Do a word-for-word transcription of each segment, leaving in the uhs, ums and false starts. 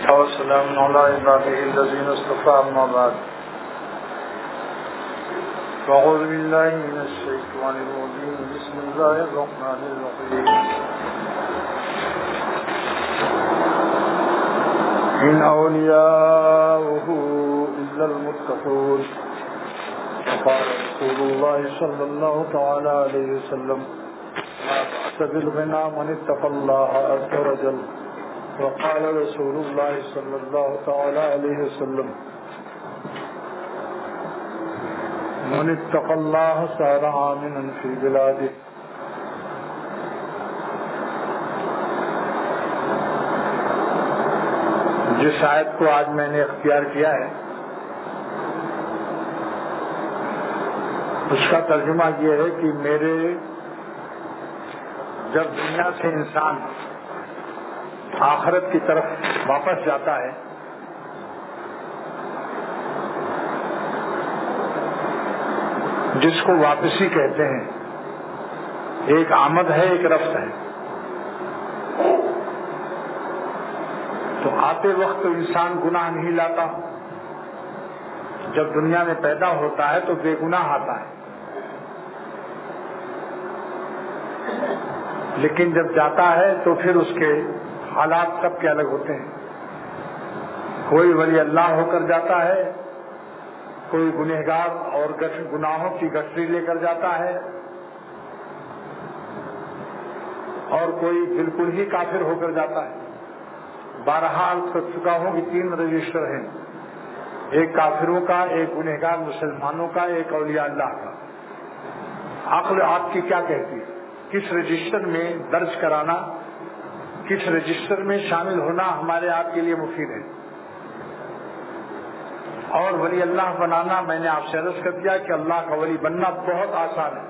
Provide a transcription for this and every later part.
والسلام على عباده الذين اصطفى أما بعد فأعوذ بالله من الشيطان الرجيم بسم الله الرحمن الرحيم إن أولياؤه إلا المتقون قال رسول الله صلى الله تعالى عليه وسلم لا بأس بالغنى من اتقى الله عز وجل وقال رسول الله صلى الله تعالى عليه وسلم من اتقى الله صار آمنا في بلاده. جس آیت کو آج میں نے اختیار کیا ہے اس کا ترجمہ یہ ہے کہ میرے جب دنیا سے انسان آخرت کی طرف واپس جاتا ہے جس کو واپسی کہتے ہیں، ایک آمد ہے ایک رفت ہے، تو آتے وقت تو انسان گناہ نہیں لاتا، جب دنیا میں پیدا ہوتا ہے تو بے گناہ آتا ہے، لیکن جب جاتا ہے تو پھر اس کے حالات سب کے الگ ہوتے ہیں. کوئی ولی اللہ ہو کر جاتا ہے، کوئی گنہگار اور گناہوں کی گٹھری لے کر جاتا ہے، اور کوئی بالکل ہی کافر ہو کر جاتا ہے. بہرحال کر چکا ہوں کہ تین رجسٹر ہیں، ایک کافروں کا، ایک گنہگار مسلمانوں کا، ایک اولیاء اللہ کا. عقل آپ کی کیا کہتی ہے؟ کس رجسٹر میں درج کرانا، کس رجسٹر میں شامل ہونا ہمارے آپ کے لیے مفید ہے؟ اور ولی اللہ بنانا، میں نے آپ سے عرض کر دیا کہ اللہ کا ولی بننا بہت آسان ہے.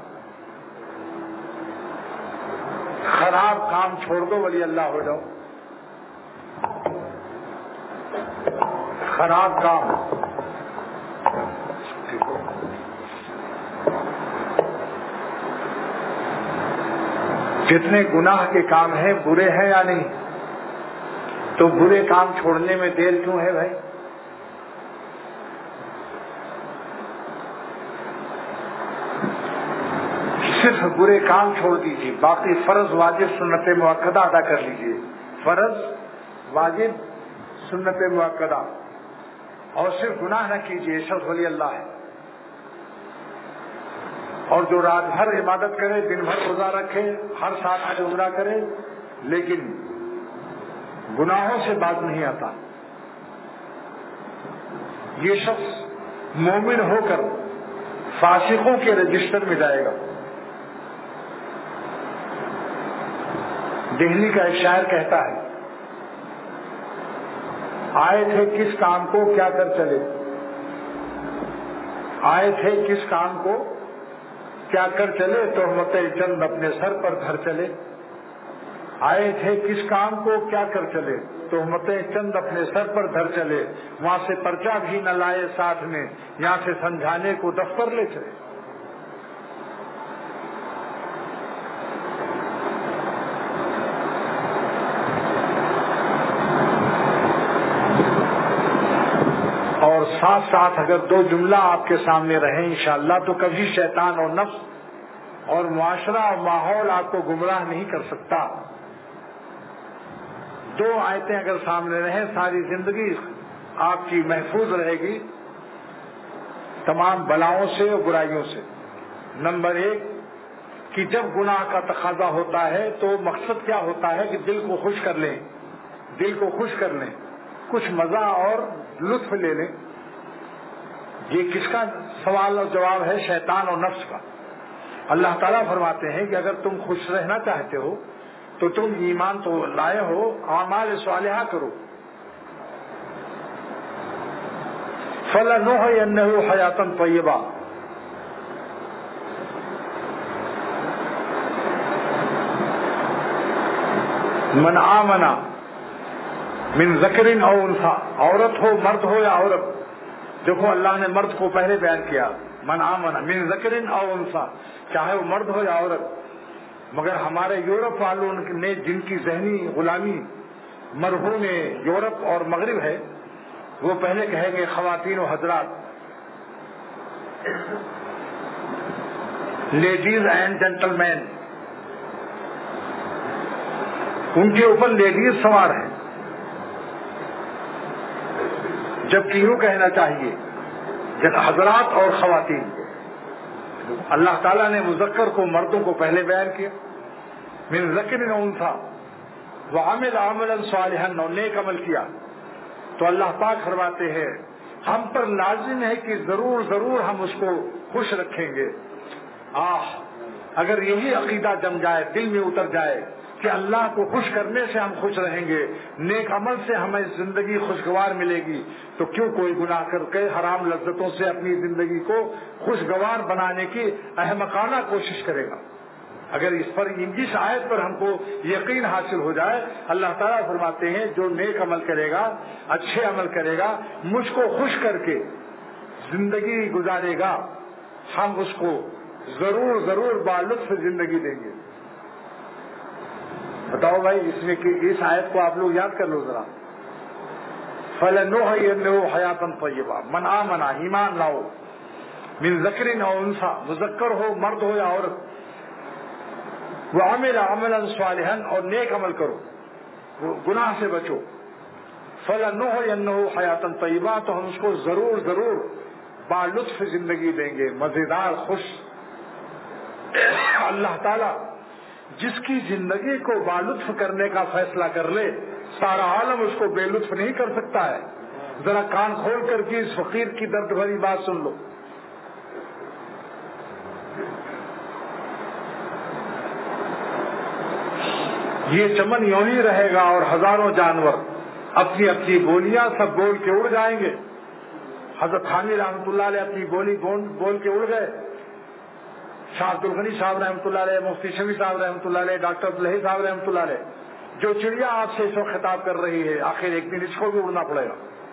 خراب کام چھوڑ دو، ولی اللہ ہو جاؤ. خراب کام جتنے گناہ کے کام ہیں برے ہیں یا نہیں؟ تو برے کام چھوڑنے میں دیر کیوں ہے بھائی؟ صرف برے کام چھوڑ دیجیے، باقی فرض واجب سنت مؤکدہ ادا کر لیجیے. فرض واجب سنت مؤکدہ، اور صرف گناہ نہ کیجیے، شخص ولی اللہ ہے. اور جو رات بھر عبادت کرے، دن بھر روزہ رکھے، ہر سال حج عمرہ کرے، لیکن گناہوں سے باز نہیں آتا، یہ شخص مومن ہو کر فاسقوں کے رجسٹر میں جائے گا. دہلی کا ایک شاعر کہتا ہے، آئے تھے کس کام کو کیا کر چلے، آئے تھے کس کام کو کیا کر چلے، تہمتیں چند اپنے سر پر دھر چلے. آئے تھے کس کام کو کیا کر چلے، تہمتیں چند اپنے سر پر دھر چلے. وہاں سے پرچہ بھی نہ لائے ساتھ میں، یہاں سے سمجھانے کو دفتر لے چلے. اور ساتھ ساتھ اگر دو جملہ آپ کے سامنے رہیں انشاءاللہ تو کبھی شیطان اور نفس اور معاشرہ اور ماحول آپ کو گمراہ نہیں کر سکتا. دو آیتیں اگر سامنے رہیں ساری زندگی آپ کی محفوظ رہے گی تمام بلاؤں سے اور برائیوں سے. نمبر ایک کہ جب گناہ کا تقاضا ہوتا ہے تو مقصد کیا ہوتا ہے کہ دل کو خوش کر لیں، دل کو خوش کر لیں، کچھ مزہ اور لطف لے لیں. یہ کس کا سوال اور جواب ہے؟ شیطان اور نفس کا. اللہ تعالیٰ فرماتے ہیں کہ اگر تم خوش رہنا چاہتے ہو تو تم ایمان تو لائے ہو، اعمال صالحہ کرو. فَلَنُحْيِيَنَّهُ حَيَاةً طَيِّبَةً، من آمن من ذکر او انثى، عورت ہو مرد ہو یا عورت. دیکھو اللہ نے مرد کو پہلے بیان کیا، من آمن من ذکر او انثى، چاہے وہ مرد ہو یا عورت. مگر ہمارے یورپ والوں نے جن کی ذہنی غلامی مرہون یورپ اور مغرب ہے، وہ پہلے کہیں گے خواتین و حضرات، لیڈیز اینڈ جینٹل مین، ان کے اوپر لیڈیز سوار ہیں، جبکہ یوں کہنا چاہیے حضرات اور خواتین۔ اللہ تعالیٰ نے مذکر کو مردوں کو پہلے بیان کیا، من ذکر و انثی وعمل عملا صالحا، اور نیک عمل کیا، تو اللہ پاک فرماتے ہیں ہم پر لازم ہے کہ ضرور ضرور ہم اس کو خوش رکھیں گے۔ آہ اگر یہی عقیدہ جم جائے، دل میں اتر جائے کہ اللہ کو خوش کرنے سے ہم خوش رہیں گے، نیک عمل سے ہمیں زندگی خوشگوار ملے گی، تو کیوں کوئی گناہ کر کے حرام لذتوں سے اپنی زندگی کو خوشگوار بنانے کی احمقانہ کوشش کرے گا؟ اگر اس پر اس آیت پر ہم کو یقین حاصل ہو جائے، اللہ تعالیٰ فرماتے ہیں جو نیک عمل کرے گا، اچھے عمل کرے گا، مجھ کو خوش کر کے زندگی گزارے گا، ہم اس کو ضرور ضرور بالطف زندگی دیں گے۔ بتاؤ بھائی، اس میں کہ اس آیت کو آپ لوگ یاد کر لو ذرا، فَلَنُحْيِيَنَّهُ حَيَاةً طَيِّبَةً، من آمنا، ایمان لاؤ، من ذکر او انثی، مذکر ہو مرد ہو یا عورت، وعمل عملا صالحا، اور نیک عمل کرو، گناہ سے بچو، فَلَنُحْيِيَنَّهُ حَيَاةً طَيِّبَةً، تو ہم اس کو ضرور ضرور بالطف زندگی دیں گے، مزیدار، خوش۔ اللہ تعالی جس کی زندگی کو بالطف کرنے کا فیصلہ کر لے، سارا عالم اس کو بے لطف نہیں کر سکتا ہے۔ ذرا کان کھول کر کے اس فقیر کی درد بھری بات سن لو۔ یہ چمن یوں ہی رہے گا اور ہزاروں جانور اپنی اپنی بولیاں سب بول کے اڑ جائیں گے۔ حضرت حامی رحمۃ اللہ علیہ اپنی بولی بول کے اڑ گئے، شاہ عبد الغنی صاحب رحمۃ اللہ علیہ، مفتی شفیع صاحب رحمۃ اللہ علیہ، ڈاکٹر عبداللہ صاحب رحمۃ اللہ علیہ، جو چڑیا آپ سے اس وقت خطاب کر رہی ہے، آخر ایک دن اس کو بھی اڑنا پڑے گا۔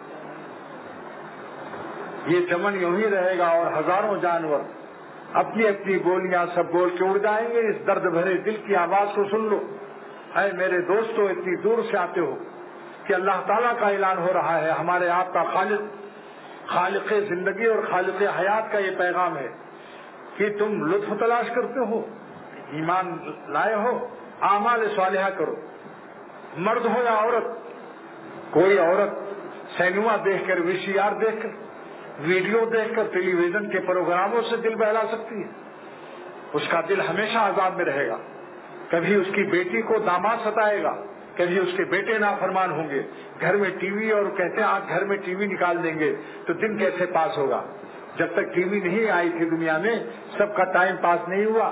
یہ چمن یوں ہی رہے گا اور ہزاروں جانور اپنی اپنی بولیاں سب بول کے اڑ جائیں گے۔ اس درد بھرے دل کی آواز کو سن لو، اے میرے دوستو، اتنی دور سے آتے ہو کہ اللہ تعالیٰ کا اعلان ہو رہا ہے، ہمارے آپ کا خالق خالق زندگی اور خالق حیات کا یہ پیغام ہے کہ تم لطف تلاش کرتے ہو، ایمان لائے ہو، اعمال صالحہ کرو، مرد ہو یا عورت۔ کوئی عورت سینما دیکھ کر، وی سی آر دیکھ کر، ویڈیو دیکھ کر، ٹیلی ویژن کے پروگراموں سے دل بہلا سکتی ہے، اس کا دل ہمیشہ عذاب میں رہے گا۔ کبھی اس کی بیٹی کو داماد ستائے گا، کبھی اس کے بیٹے نافرمان ہوں گے، گھر میں ٹی وی، اور کہتے ہیں آج گھر میں ٹی وی نکال دیں گے تو دن کیسے پاس ہوگا؟ جب تک ٹی وی نہیں آئی تھی دنیا میں، سب کا ٹائم پاس نہیں ہوا،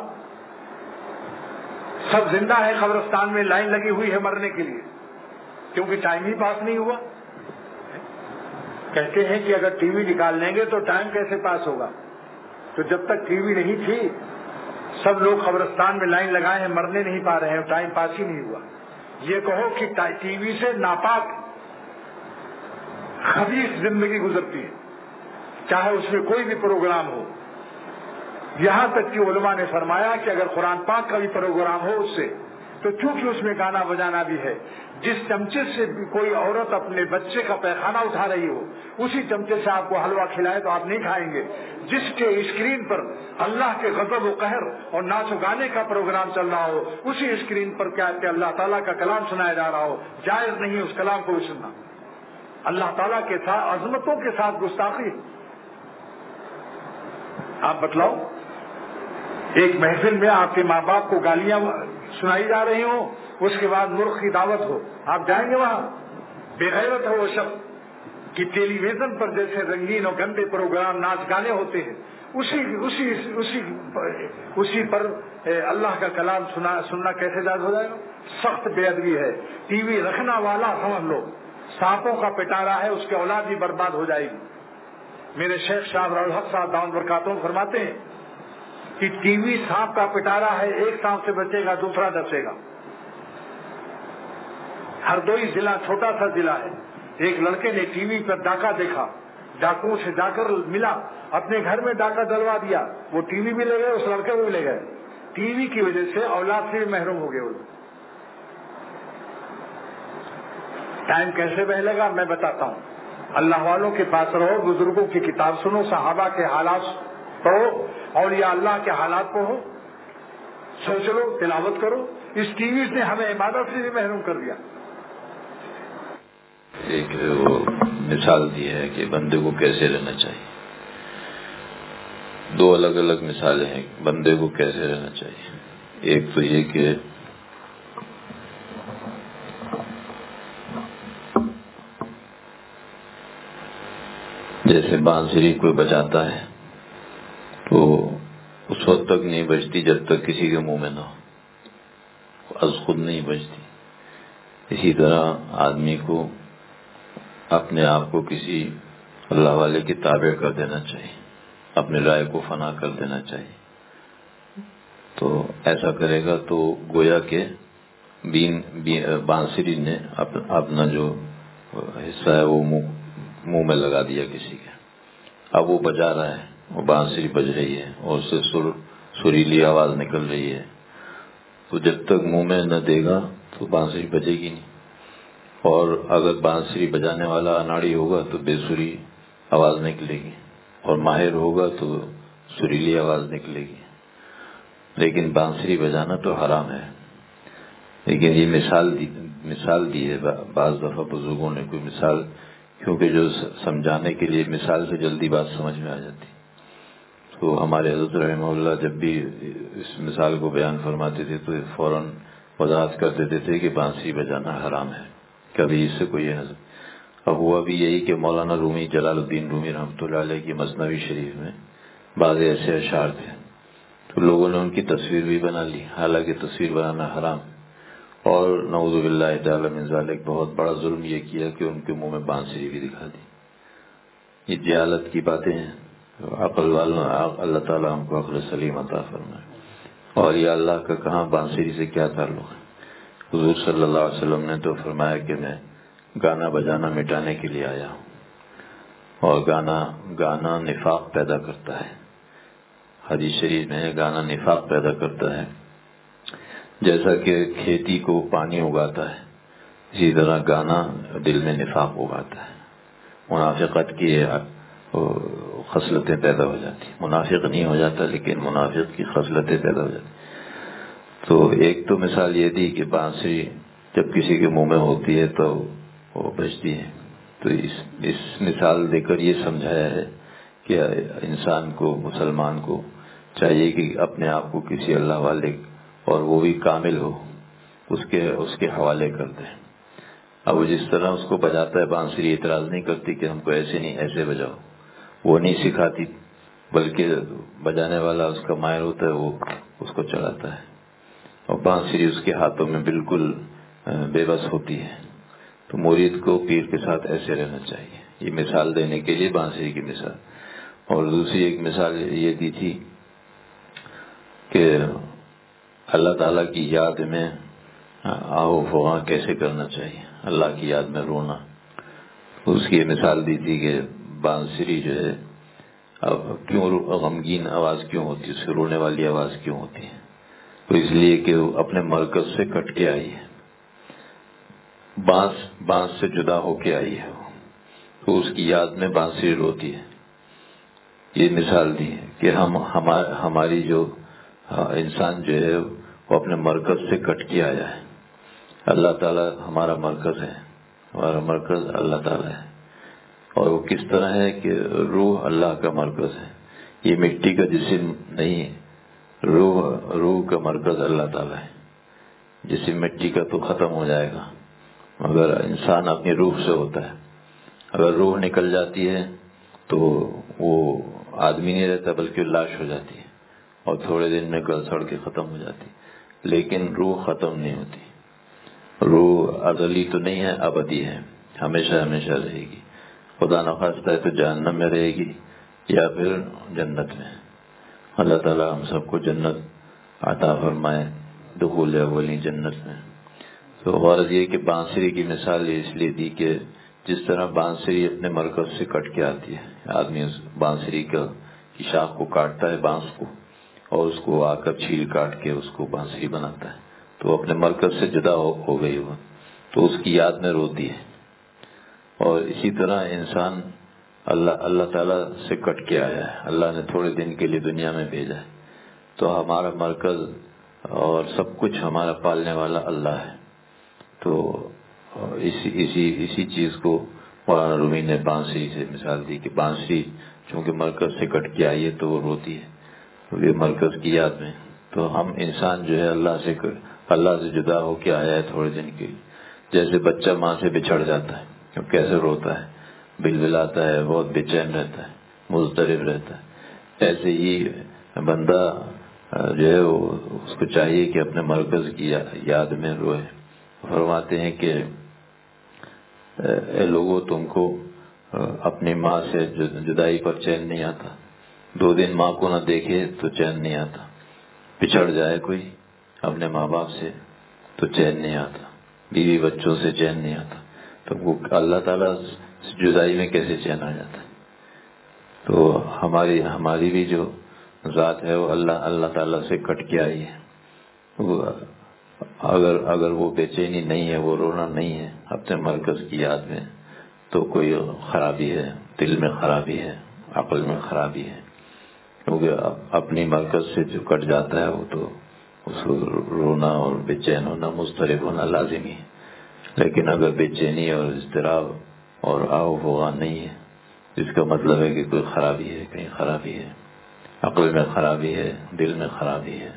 سب زندہ ہے، قبرستان میں لائن لگی ہوئی ہے مرنے کے لیے، کیونکہ ٹائم ہی پاس نہیں ہوا۔ کہتے ہیں کہ اگر ٹی وی نکال لیں گے تو ٹائم کیسے پاس ہوگا؟ تو جب تک ٹی وی نہیں تھی، سب لوگ قبرستان میں لائن لگائے ہیں، مرنے نہیں پا رہے ہیں، ٹائم پاس ہی نہیں ہوا۔ یہ کہو کہ ٹی وی سے ناپاک خبیث زندگی گزرتی ہے، چاہے اس میں کوئی بھی پروگرام ہو۔ یہاں تک کہ علماء نے فرمایا کہ اگر قرآن پاک کا بھی پروگرام ہو اس سے، تو چونکہ اس میں گانا بجانا بھی ہے، جس چمچے سے بھی کوئی عورت اپنے بچے کا پیخانہ اٹھا رہی ہو، اسی چمچے سے آپ کو حلوہ کھلائے تو آپ نہیں کھائیں گے۔ جس کے اسکرین پر اللہ کے غضب و قہر اور ناچ و گانے کا پروگرام چل رہا ہو، اسی اسکرین پر کیا کہ اللہ تعالیٰ کا کلام سنایا جا رہا ہو، جائز نہیں اس کلام کو بھی سننا۔ اللہ تعالیٰ کے ساتھ عظمتوں کے ساتھ گستاخی۔ آپ بتلاؤ، ایک محفل میں آپ کے ماں باپ کو گالیاں سنائی جا رہی ہوں، اس کے بعد مرغ کی دعوت ہو، آپ جائیں گے وہاں؟ بے غیرت ہے وہ شخص کہ ٹیلی ویژن پر جیسے رنگین اور گندے پروگرام ناچ گانے ہوتے ہیں، اسی اسی اسی اسی پر اللہ کا کلام سنا سننا کیسے جائز ہو جائے گا؟ سخت بے ادبی ہے۔ ٹی وی رکھنا والا سمجھ لو سانپوں کا پٹارا ہے، اس کی اولاد بھی برباد ہو جائے گی۔ میرے شیخ صاحب الحق صاحب دامت برکاتہم فرماتے ہیں کہ ٹی وی سانپ کا پٹارا ہے، ایک سانپ سے بچے گا دوسرا ڈسے گا۔ ہردوئی ضلع چھوٹا سا ضلع ہے، ایک لڑکے نے ٹی وی پر ڈاکہ دیکھا، ڈاکوؤں سے جا کر ملا، اپنے گھر میں ڈاکہ ڈلوا دیا، وہ ٹی وی بھی لے گئے، اس لڑکے کو بھی لے گئے۔ ٹی وی کی وجہ سے اولاد سے بھی محروم ہو گئے وہ لوگ۔ ٹائم کیسے بہلے گا میں بتاتا ہوں. اللہ والوں کے پاس رہو، بزرگوں کی کتاب سنو، صحابہ کے حالات پڑھو، اولیاء اللہ کے حالات پڑھو، سوچ لو، تلاوت کرو. اس ٹی وی نے ہمیں عبادت سے بھی محروم کر دیا. ایک وہ مثال دی ہے کہ بندے کو کیسے رہنا چاہیے. دو الگ الگ مثالیں ہیں بندے کو کیسے رہنا چاہیے. ایک تو یہ کہ جیسے بانسری کوئی بجاتا ہے تو اس وقت تک نہیں بجتی جب تک کسی کے منہ میں نہ ہو، از خود نہیں بجتی. اسی طرح آدمی کو اپنے آپ کو کسی اللہ والے کی تابع کر دینا چاہیے، اپنے رائے کو فنا کر دینا چاہیے. تو ایسا کرے گا تو گویا کہ بین بانسری نے اپنا جو حصہ ہے وہ منہ میں لگا دیا کسی کے. اب وہ بجا رہا ہے، وہ بانسری بج رہی ہے اور اس سے سر سریلی آواز نکل رہی ہے. تو جب تک منہ میں نہ دے گا تو بانسری بجے گی نہیں. اور اگر بانسری بجانے والا اناڑی ہوگا تو بے سری آواز نکلے گی، اور ماہر ہوگا تو سریلی آواز نکلے گی. لیکن بانسری بجانا تو حرام ہے. لیکن یہ مثال دی مثال دی ہے بعض دفعہ بزرگوں نے کوئی مثال، کیونکہ جو سمجھانے کے لیے مثال سے جلدی بات سمجھ میں آ جاتی. تو ہمارے حضرت رحمہ اللہ جب بھی اس مثال کو بیان فرماتے تھے تو فوراً وضاحت کر دیتے تھے کہ بانسری بجانا حرام ہے. کبھی اس سے کوئی حضرت. اب ہوا بھی یہی کہ مولانا رومی جلال الدین رومی رحمۃ اللہ علیہ کی مثنوی شریف میں بعض ایسے اشعار تھے تو لوگوں نے ان کی تصویر بھی بنا لی، حالانکہ تصویر بنانا حرام. اور نعوذ باللہ تعالی من ذالک بہت بڑا ظلم یہ کیا کہ ان کے منہ میں بانسری بھی دکھا دی. یہ جہالت کی باتیں ہیں. عقل والوں اللہ تعالیٰ ہم کو عقل سلیم عطا فرمائے. اور یہ اللہ کا کہاں بانسری سے کیا تعلق ہے. حضور صلی اللہ علیہ وسلم نے تو فرمایا کہ میں گانا بجانا مٹانے کے لیے آیا ہوں، اور گانا گانا نفاق پیدا کرتا ہے. حدیث شریف میں گانا نفاق پیدا کرتا ہے. جیسا کہ کھیتی کو پانی اگاتا ہے اسی طرح گانا دل میں نفاق اگاتا ہے. منافقت کی خصلتیں پیدا ہو جاتی. منافق نہیں ہو جاتا لیکن منافق کی خصلتیں پیدا ہو جاتی. تو ایک تو مثال یہ دی کہ بانسری جب کسی کے منہ میں ہوتی ہے تو وہ بجتی ہے. تو اس اس مثال دے کر یہ سمجھایا ہے کہ انسان کو، مسلمان کو چاہیے کہ اپنے آپ کو کسی اللہ والے اور وہ بھی کامل ہو اس کے اس کے حوالے کر دیں. اب وہ جس طرح اس کو بجاتا ہے بانسری اعتراض نہیں کرتی کہ ہم کو ایسے نہیں ایسے بجاؤ، وہ نہیں سکھاتی، بلکہ بجانے والا اس کا ماہر ہوتا ہے، وہ اس کو چلاتا ہے اور بانسری اس کے ہاتھوں میں بالکل بے بس ہوتی ہے. تو مرید کو پیر کے ساتھ ایسے رہنا چاہیے. یہ مثال دینے کے لیے بانسری کی مثال. اور دوسری ایک مثال یہ دی تھی کہ اللہ تعالیٰ کی یاد میں آہو فغاں کیسے کرنا چاہیے، اللہ کی یاد میں رونا. اس کی مثال دی تھی کہ بانسری جو ہے اب کیوں غمگین آواز کیوں ہوتی ہے، اس سے رونے والی آواز کیوں ہوتی ہے. تو اس لیے کہ وہ اپنے مرکز سے کٹ کے آئی ہے، بانس بانس سے جدا ہو کے آئی ہے، تو اس کی یاد میں بانسری روتی ہے. یہ مثال دی ہے کہ ہم ہماری جو انسان جو ہے وہ اپنے مرکز سے کٹ کے آیا ہے. اللہ تعالیٰ ہمارا مرکز ہے، ہمارا مرکز اللہ تعالیٰ ہے. اور وہ کس طرح ہے کہ روح اللہ کا مرکز ہے. یہ مٹی کا جسم نہیں ہے، روح روح کا مرکز اللہ تعالیٰ ہے. جسم مٹی کا تو ختم ہو جائے گا مگر انسان اپنی روح سے ہوتا ہے. اگر روح نکل جاتی ہے تو وہ آدمی نہیں رہتا بلکہ لاش ہو جاتی ہے اور تھوڑے دن میں گل سڑ کے ختم ہو جاتی. لیکن روح ختم نہیں ہوتی. روح ازلی تو نہیں ہے، ابدی ہے، ہمیشہ ہمیشہ رہے گی. خدا نخواستہ ہے تو جہنم میں رہے گی یا پھر جنت میں. اللہ تعالیٰ ہم سب کو جنت عطا فرمائے، دخول اولی جنت میں. تو غرض یہ کہ بانسری کی مثال اس لیے دی کہ جس طرح بانسری اپنے مرکز سے کٹ کے آتی ہے، آدمی اس بانسری کا کی شاخ کو کاٹتا ہے، بانس کو، اور اس کو آ کر چھیل کاٹ کے اس کو بانسری بناتا ہے، تو اپنے مرکز سے جدا ہو گئی وہ، تو اس کی یاد میں روتی ہے. اور اسی طرح انسان اللہ اللہ تعالیٰ سے کٹ کے آیا ہے، اللہ نے تھوڑے دن کے لیے دنیا میں بھیجا ہے، تو ہمارا مرکز اور سب کچھ ہمارا پالنے والا اللہ ہے۔ تو اسی اسی اسی چیز کو مولانا رومی نے بانسری سے مثال دی کہ بانسری چونکہ مرکز سے کٹ کے آئی ہے تو وہ روتی ہے، تو یہ مرکز کی یاد میں۔ تو ہم انسان جو ہے اللہ سے اللہ سے جدا ہو کے آیا ہے تھوڑے دن کے لیے، جیسے بچہ ماں سے بچھڑ جاتا ہے تو کیسے روتا ہے، بلبلاتا ہے، بہت بے چین رہتا ہے، مضطرب رہتا ہے، ایسے ہی بندہ جو ہے اس کو چاہیے کہ اپنے مرکز کی یاد میں روئے۔ فرماتے ہیں کہ اے لوگوں، تم کو اپنی ماں سے جدائی پر چین نہیں آتا، دو دن ماں کو نہ دیکھے تو چین نہیں آتا، بچھڑ جائے کوئی اپنے ماں باپ سے تو چین نہیں آتا، بیوی بچوں سے چین نہیں آتا، تو وہ اللہ تعالیٰ جدائی میں کیسے چین آ جاتا ہے؟ تو ہماری ہماری بھی جو ذات ہے وہ اللہ اللہ تعالیٰ سے کٹ کے آئی ہے۔ وہ اگر اگر وہ بے چینی نہیں ہے، وہ رونا نہیں ہے اپنے مرکز کی یاد میں، تو کوئی خرابی ہے، دل میں خرابی ہے، عقل میں خرابی ہے، کیونکہ اپنی مرکز سے جو کٹ جاتا ہے وہ تو اس کو رونا اور بے چین ہونا، مضطرب ہونا لازمی ہے۔ لیکن اگر بے چینی اور اضطراب اور آو ہوگا نہیں ہے، اس کا مطلب ہے کہ کوئی خرابی ہے، کہیں خرابی ہے، عقل میں خرابی ہے، دل میں خرابی ہے۔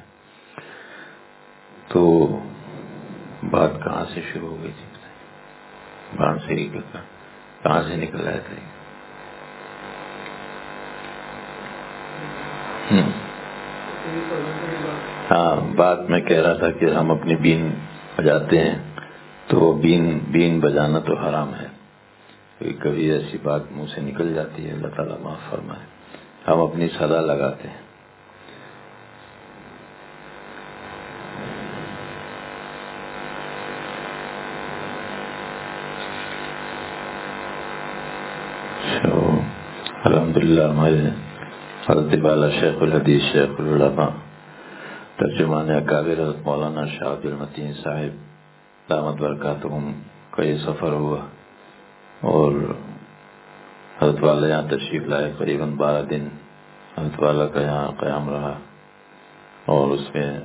تو بات کہاں سے شروع ہو گئی تھی؟ بانسری کا کہاں سے نکل آیا تھا؟ ہاں، بات میں کہہ رہا تھا کہ ہم اپنی بین بجاتے ہیں تو بین بین بجانا تو حرام ہے، کبھی ایسی بات منہ سے نکل جاتی ہے، اللہ تعالیٰ معاف فرمائے۔ ہم اپنی صدا لگاتے ہیں۔ الحمدللہ ہمارے حضرت والا شیخ الحدیث شیخ العلماء ترجمان اکابر حضرت مولانا شاہ عبد المتین صاحب دامت برکاتہم کا یہ سفر ہوا، اور حضرت والا یہاں تشریف لائے، قریباً بارہ دن حضرت والا کا یہاں قیام رہا، اور اس میں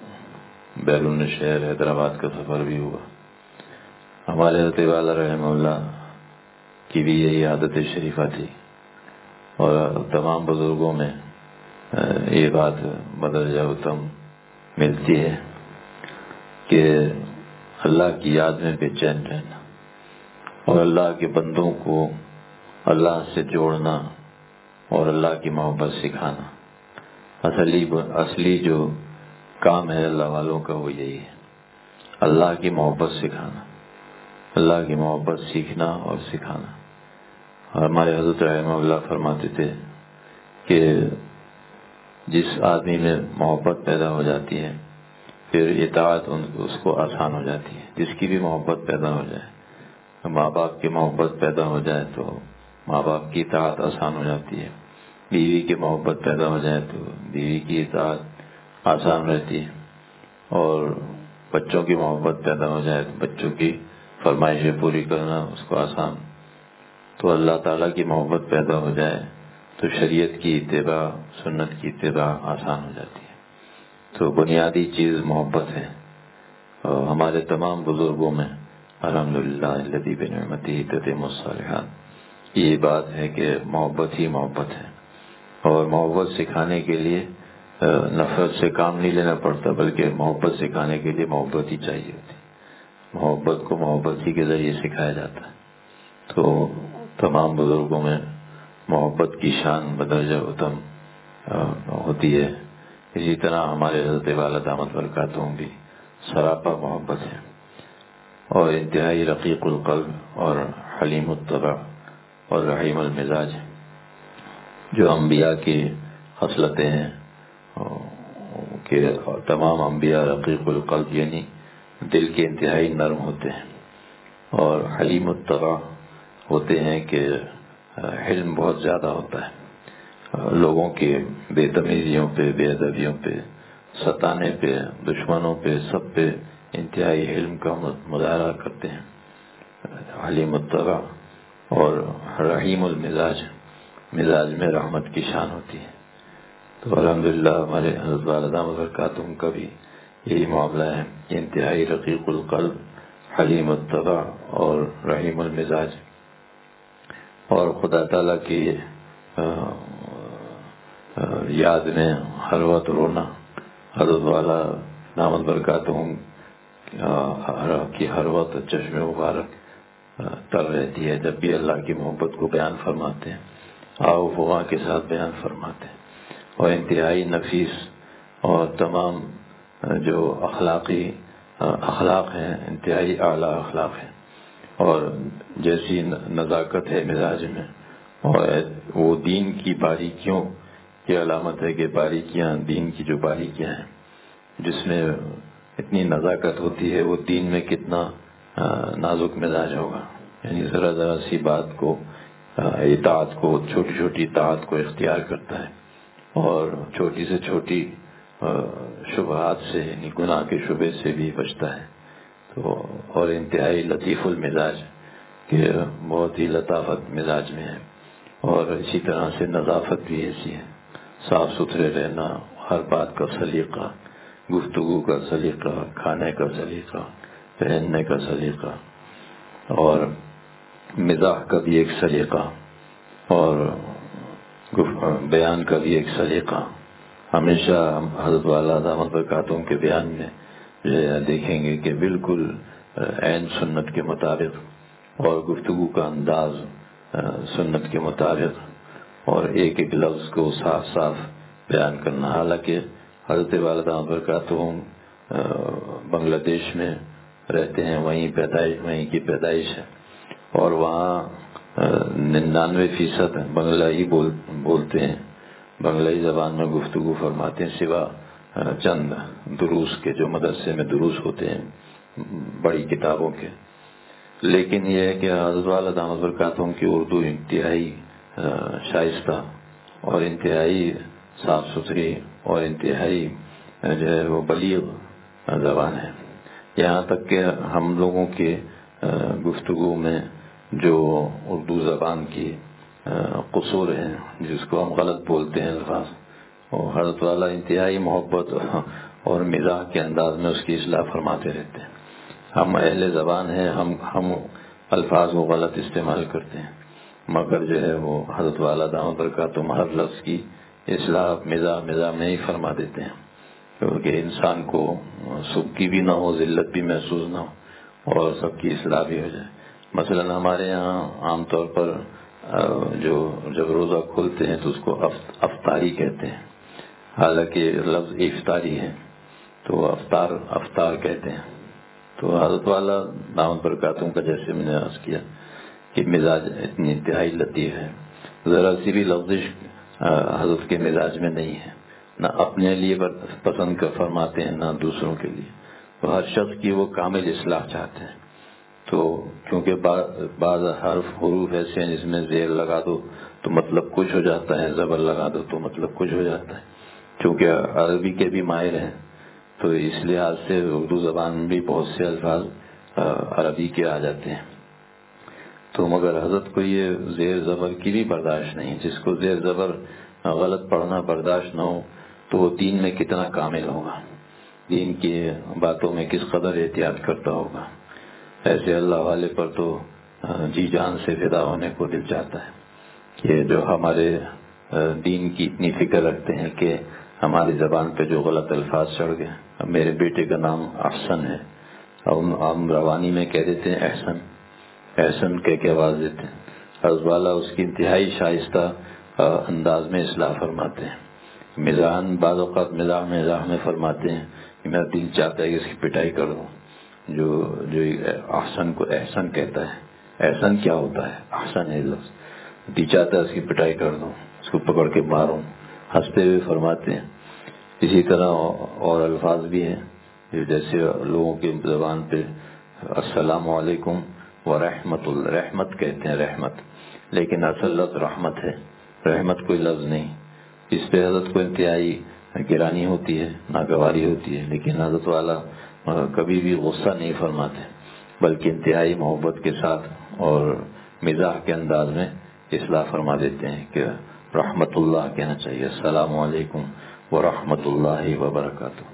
بیرون شہر حیدرآباد کا سفر بھی ہوا۔ ہمارے حضرت والا رحمہ اللہ کی بھی یہی عادت شریفہ تھی، اور تمام بزرگوں میں یہ بات بدرجہ اتم ملتی ہے کہ اللہ کی یاد میں بے چین رہنا اور اللہ کے بندوں کو اللہ سے جوڑنا اور اللہ کی محبت سکھانا، اصلی اصلی جو کام ہے اللہ والوں کا وہ یہی ہے، اللہ کی محبت سکھانا، اللہ کی محبت سیکھنا اور سکھانا۔ ہمارے حضرت رحمہ اللہ فرماتے تھے کہ جس آدمی میں محبت پیدا ہو جاتی ہے پھر اطاعت اس کو آسان ہو جاتی ہے، جس کی بھی محبت پیدا ہو جائے، ماں باپ کی محبت پیدا ہو جائے تو ماں باپ کی اطاعت آسان ہو جاتی ہے، بیوی کی محبت پیدا ہو جائے تو بیوی کی اطاعت آسان رہتی ہے، اور بچوں کی محبت پیدا ہو جائے تو بچوں کی فرمائشیں پوری کرنا اس کو آسان، تو اللہ تعالیٰ کی محبت پیدا ہو جائے تو شریعت کی اتباع، سنت کی اتباع آسان ہو جاتی ہے۔ تو بنیادی چیز محبت ہے، اور ہمارے تمام بزرگوں میں الحمدللہ الذی بنعمتہ تتم الصالحات یہ بات ہے کہ محبت ہی محبت ہے، اور محبت سکھانے کے لیے نفرت سے کام نہیں لینا پڑتا، بلکہ محبت سکھانے کے لیے محبت ہی چاہیے ہوتی، محبت کو محبت ہی کے ذریعے سکھایا جاتا ہے۔ تو تمام بزرگوں میں محبت کی شان بدرجہ اتم ہوتی ہے، اسی طرح ہمارے حضرت والا دامت برکاتہم بھی سراپا محبت ہے، اور انتہائی رقیق القلب اور حلیم الطبع اور رحیم المزاج، جو انبیاء کی خصلتیں ہیں کہ تمام انبیاء رقیق القلب یعنی دل کے انتہائی نرم ہوتے ہیں، اور حلیم الطبع ہوتے ہیں کہ حلم بہت زیادہ ہوتا ہے، لوگوں کے بے تمیزیوں پہ، بے ادبیوں پہ، ستانے پہ، دشمنوں پہ، سب پہ انتہائی حلم کا مظاہرہ کرتے ہیں، حلیم الطبع۔ اور رحیم المزاج، مزاج میں رحمت کی شان ہوتی ہے۔ تو الحمدللہ ہمارے حضرت والدہ برکاتہم کا بھی یہی معاملہ ہے کہ انتہائی رقیق القلب، حلیم الطبع اور رحیم المزاج، اور خدا تعالیٰ کی یاد میں ہر وقت رونا۔ حضرت والا دامت برکاتہم کی ہر وقت چشم مبارک تر رہتی ہے جب بھی اللہ کی محبت کو بیان فرماتے ہیں، آؤ فغاں کے ساتھ بیان فرماتے ہیں، اور انتہائی نفیس اور تمام جو اخلاقی اخلاق ہیں انتہائی اعلیٰ اخلاق ہیں، اور جیسی نزاکت ہے مزاج میں، اور وہ دین کی باریکیوں کی علامت ہے کہ باریکیاں دین کی جو باریکیاں ہیں جس میں اتنی نزاکت ہوتی ہے، وہ دین میں کتنا نازک مزاج ہوگا۔ یعنی ذرا ذرا سی بات کو، اطاعت کو، چھوٹی چھوٹی اطاعت کو اختیار کرتا ہے، اور چھوٹی سے چھوٹی شبہات سے، یعنی گناہ کے شبے سے بھی بچتا ہے۔ تو اور انتہائی لطیف المزاج کہ بہت ہی لطافت مزاج میں ہے، اور اسی طرح سے نظافت بھی ایسی ہے، صاف ستھرے رہنا، ہر بات کا سلیقہ، گفتگو کا سلیقہ، کھانے کا سلیقہ، پہننے کا سلیقہ، اور مزاح کا بھی ایک سلیقہ، اور بیان کا بھی ایک سلیقہ۔ ہمیشہ ہم حضرت والا دامت برکاتہم کے بیان میں دیکھیں گے کہ بالکل عین سنت کے مطابق، اور گفتگو کا انداز سنت کے مطابق، اور ایک ایک لفظ کو صاف صاف بیان کرنا۔ حالانکہ حضرت والا دامت برکاتہم بنگلہ دیش میں رہتے ہیں، وہیں پیدائش وہیں کی پیدائش ہے، اور وہاں ننانوے فیصد بنگلہ ہی بول بولتے ہیں، بنگلائی زبان میں گفتگو فرماتے ہیں، سوا چند دروس کے جو مدرسے میں دروس ہوتے ہیں بڑی کتابوں کے۔ لیکن یہ ہے کہ حضرت والا دامت برکاتہم کی اردو انتہائی شائستہ اور انتہائی صاف ستھری اور انتہائی جو ہے وہ بلیغ زبان ہے، یہاں تک کہ ہم لوگوں کے گفتگو میں جو اردو زبان کی قصور ہیں، جس کو ہم غلط بولتے ہیں الفاظ، اور حضرت والا انتہائی محبت اور مزاح کے انداز میں اس کی اصلاح فرماتے رہتے ہیں۔ ہم اہل زبان ہیں، ہم ہم الفاظ کو غلط استعمال کرتے ہیں، مگر جو ہے وہ حضرت والا دامت برکاتہم ہر لفظ کی اصلاح مزاح مزاح میں ہی فرما دیتے ہیں، کیونکہ انسان کو سکھ کی بھی نہ ہو، ذلت بھی محسوس نہ ہو، اور سب کی اصلاح بھی ہو جائے۔ مثلا ہمارے یہاں عام طور پر جو جب روزہ کھولتے ہیں تو اس کو افطاری کہتے ہیں، حالانکہ لفظ افطاری ہے تو افطار افطار کہتے ہیں۔ تو حضرت والا دامت برکاتہم کا جیسے میں نے عرض کیا کہ مزاج اتنی انتہائی لطیف ہے، ذرا سی بھی لفظش حضرت کے مزاج میں نہیں ہے، نہ اپنے لیے پسند کر فرماتے ہیں نہ دوسروں کے لیے، تو ہر شخص کی وہ کامل اصلاح چاہتے ہیں۔ تو کیونکہ بعض حرف حروف ایسے ہیں جس میں زیر لگا دو تو مطلب کچھ ہو جاتا ہے، زبر لگا دو تو مطلب کچھ ہو جاتا ہے، چونکہ عربی کے بھی ماہر ہیں تو اس لحاظ سے اردو زبان میں بھی بہت سے الفاظ عربی کے آ جاتے ہیں۔ تو مگر حضرت کو یہ زیر زبر کی بھی برداشت نہیں، جس کو زیر زبر غلط پڑھنا برداشت نہ ہو تو وہ دین میں کتنا کامل ہوگا، دین کی باتوں میں کس قدر احتیاط کرتا ہوگا۔ ایسے اللہ والے پر تو جی جان سے فدا ہونے کو دل چاہتا ہے کہ جو ہمارے دین کی اتنی فکر رکھتے ہیں کہ ہماری زبان پہ جو غلط الفاظ چڑھ گئے۔ اب میرے بیٹے کا نام احسن ہے، ہم روانی میں کہہ دیتے ہیں احسن، احسن کہہ کے آواز دیتے ہیں۔ حضرت والا اس کی انتہائی شائستہ انداز میں اصلاح فرماتے ہیں، مزاحن بعض اوقات مزاح مزاح میں فرماتے ہیں کہ میرا دل چاہتا ہے کہ اس کی پٹائی کر دوں، جو جو احسن کو احسن کہتا ہے، احسن کیا ہوتا ہے، احسن ہے لفظ، دل چاہتا ہے اس کی پٹائی کر دوں، اس کو پکڑ کے ماروں، ہنستے ہوئے فرماتے ہیں۔ اسی طرح اور الفاظ بھی ہیں جیسے لوگوں کی زبان پہ السلام علیکم ورحمت اللہ، رحمت کہتے ہیں رحمت، لیکن اصل لفظ رحمت ہے، رحمت کوئی لفظ نہیں۔ اس پہ حضرت کو انتہائی گرانی ہوتی ہے، ناگواری ہوتی ہے، لیکن حضرت والا کبھی بھی غصہ نہیں فرماتے، بلکہ انتہائی محبت کے ساتھ اور مزاح کے انداز میں اصلاح فرما دیتے ہیں کہ رحمت اللہ کہنا چاہیے، السلام علیکم ورحمۃ اللہ وبرکاتہ۔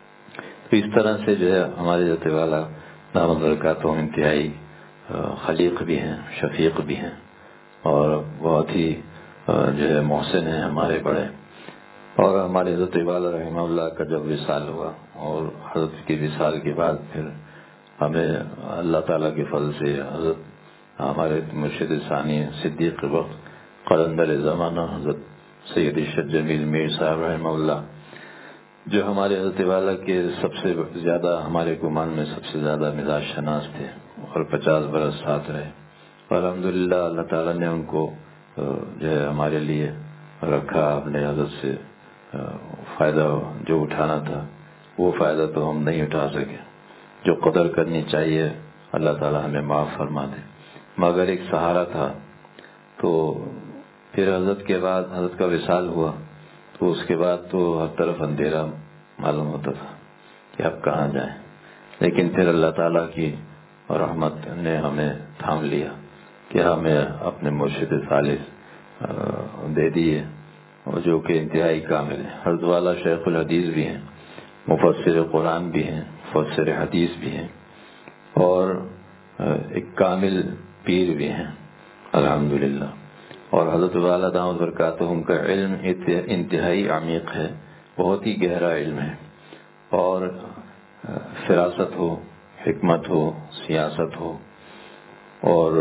تو اس طرح سے جو ہے ہمارے حضرت والا دامت برکاتہم انتہائی خلیق بھی ہیں، شفیق بھی ہیں، اور بہت ہی جو ہے محسن ہیں ہمارے بڑے۔ اور ہمارے حضرت والا رحمہ اللہ کا جب وصال ہوا اور حضرت کے وصال کے بعد پھر ہمیں اللہ تعالیٰ کے فضل سے حضرت ہمارے مرشد ثانی صدیق وقت قلندر زمانہ حضرت سید ارشد جمیل میر صاحب رحمہ اللہ، جو ہمارے حضرت والا کے سب سے زیادہ ہمارے گمان میں سب سے زیادہ مزاج شناس تھے اور پچاس برس ساتھ رہے، اور الحمدللہ اللہ تعالیٰ نے ان کو جو ہے ہمارے لیے رکھا، اپنے حضرت سے فائدہ جو اٹھانا تھا وہ فائدہ تو ہم نہیں اٹھا سکے، جو قدر کرنی چاہیے اللہ تعالیٰ ہمیں معاف فرما دے، مگر ایک سہارا تھا۔ تو پھر حضرت کے بعد حضرت کا وصال ہوا تو اس کے بعد تو ہر طرف اندھیرا معلوم ہوتا تھا کہ اب کہاں جائیں، لیکن پھر اللہ تعالیٰ کی رحمت نے ہمیں تھام لیا کہ ہمیں اپنے مرشد ثالث دے دیے، اور جو کہ انتہائی کامل ہے۔ حضرت والا شیخ الحدیث بھی ہیں، مفسر قرآن بھی ہیں، مفسر حدیث بھی ہیں، اور ایک کامل پیر بھی ہیں الحمدللہ۔ اور حضرت والا دامت برکاتہم کا علم انتہائی عمیق ہے، بہت ہی گہرا علم ہے، اور فراست ہو، حکمت ہو، سیاست ہو، اور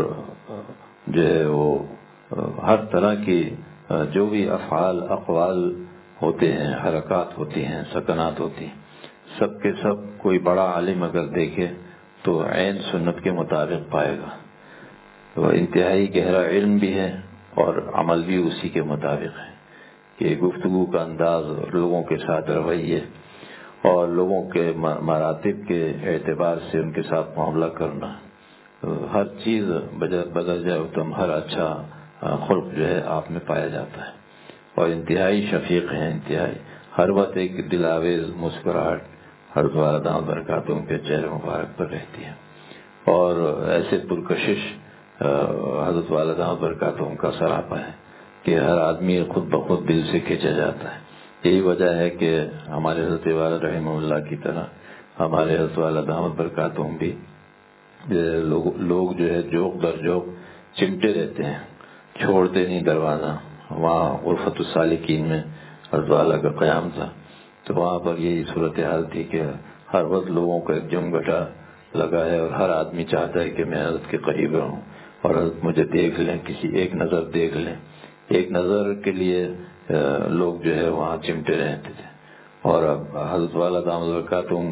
جو ہے وہ ہر طرح کی جو بھی افعال اقوال ہوتے ہیں، حرکات ہوتی ہیں، سکنات ہوتی ہیں، سب کے سب کوئی بڑا عالم اگر دیکھے تو عین سنت کے مطابق پائے گا۔ تو انتہائی گہرا علم بھی ہے اور عمل بھی اسی کے مطابق ہے کہ گفتگو کا انداز، لوگوں کے ساتھ رویے اور لوگوں کے مراتب کے اعتبار سے ان کے ساتھ معاملہ کرنا، ہر چیز بدرجہ اتم، ہر اچھا خلق جو ہے آپ میں پایا جاتا ہے، اور انتہائی شفیق ہیں، انتہائی ہر وقت ایک دلاویز مسکراہٹ حضرت والا دامت برکاتہم کے چہرے مبارک پر رہتی ہے، اور ایسے پرکشش حضرت والا دامت برکاتہم کا سراپا ہے کہ ہر آدمی خود بخود دل سے کھینچا جاتا ہے۔ یہی وجہ ہے کہ ہمارے حضرت والا رحمہ اللہ کی طرح ہمارے حضرت والا دامت برکاتہم بھی لوگ لوگ جو ہے جوق در جوق چمٹے رہتے ہیں، چھوڑتے نہیں دروازہ۔ وہاں غرفت السالکین میں حضرت والا کا قیام تھا، تو وہاں پر یہی صورتحال تھی کہ ہر وقت لوگوں کا ایک جم گٹا لگا ہے، اور ہر آدمی چاہتا ہے کہ میں حضرت کے قریب رہوں اور حضرت مجھے دیکھ لیں، کسی ایک نظر دیکھ لیں۔ ایک نظر کے لیے لوگ جو ہے وہاں چمٹے رہتے تھے، اور اب حضرت والا دامت برکاتہم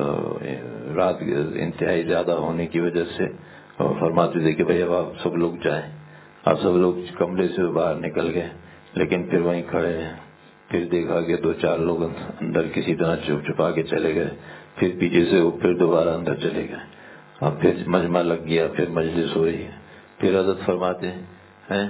رات انتہائی زیادہ ہونے کی وجہ سے فرماتے تھے کہ بھئی اب آپ سب لوگ جائیں۔ اب سب لوگ کمرے سے باہر نکل گئے، لیکن پھر وہیں کھڑے ہیں۔ پھر دیکھا کہ دو چار لوگ اندر کسی طرح چھپ چھپا کے چلے گئے، پھر پیچھے سے وہ پھر دوبارہ اندر چلے گئے، اب پھر مجمع لگ گیا، پھر مجلس ہو رہی ہے۔ پھر حضرت فرماتے ہیں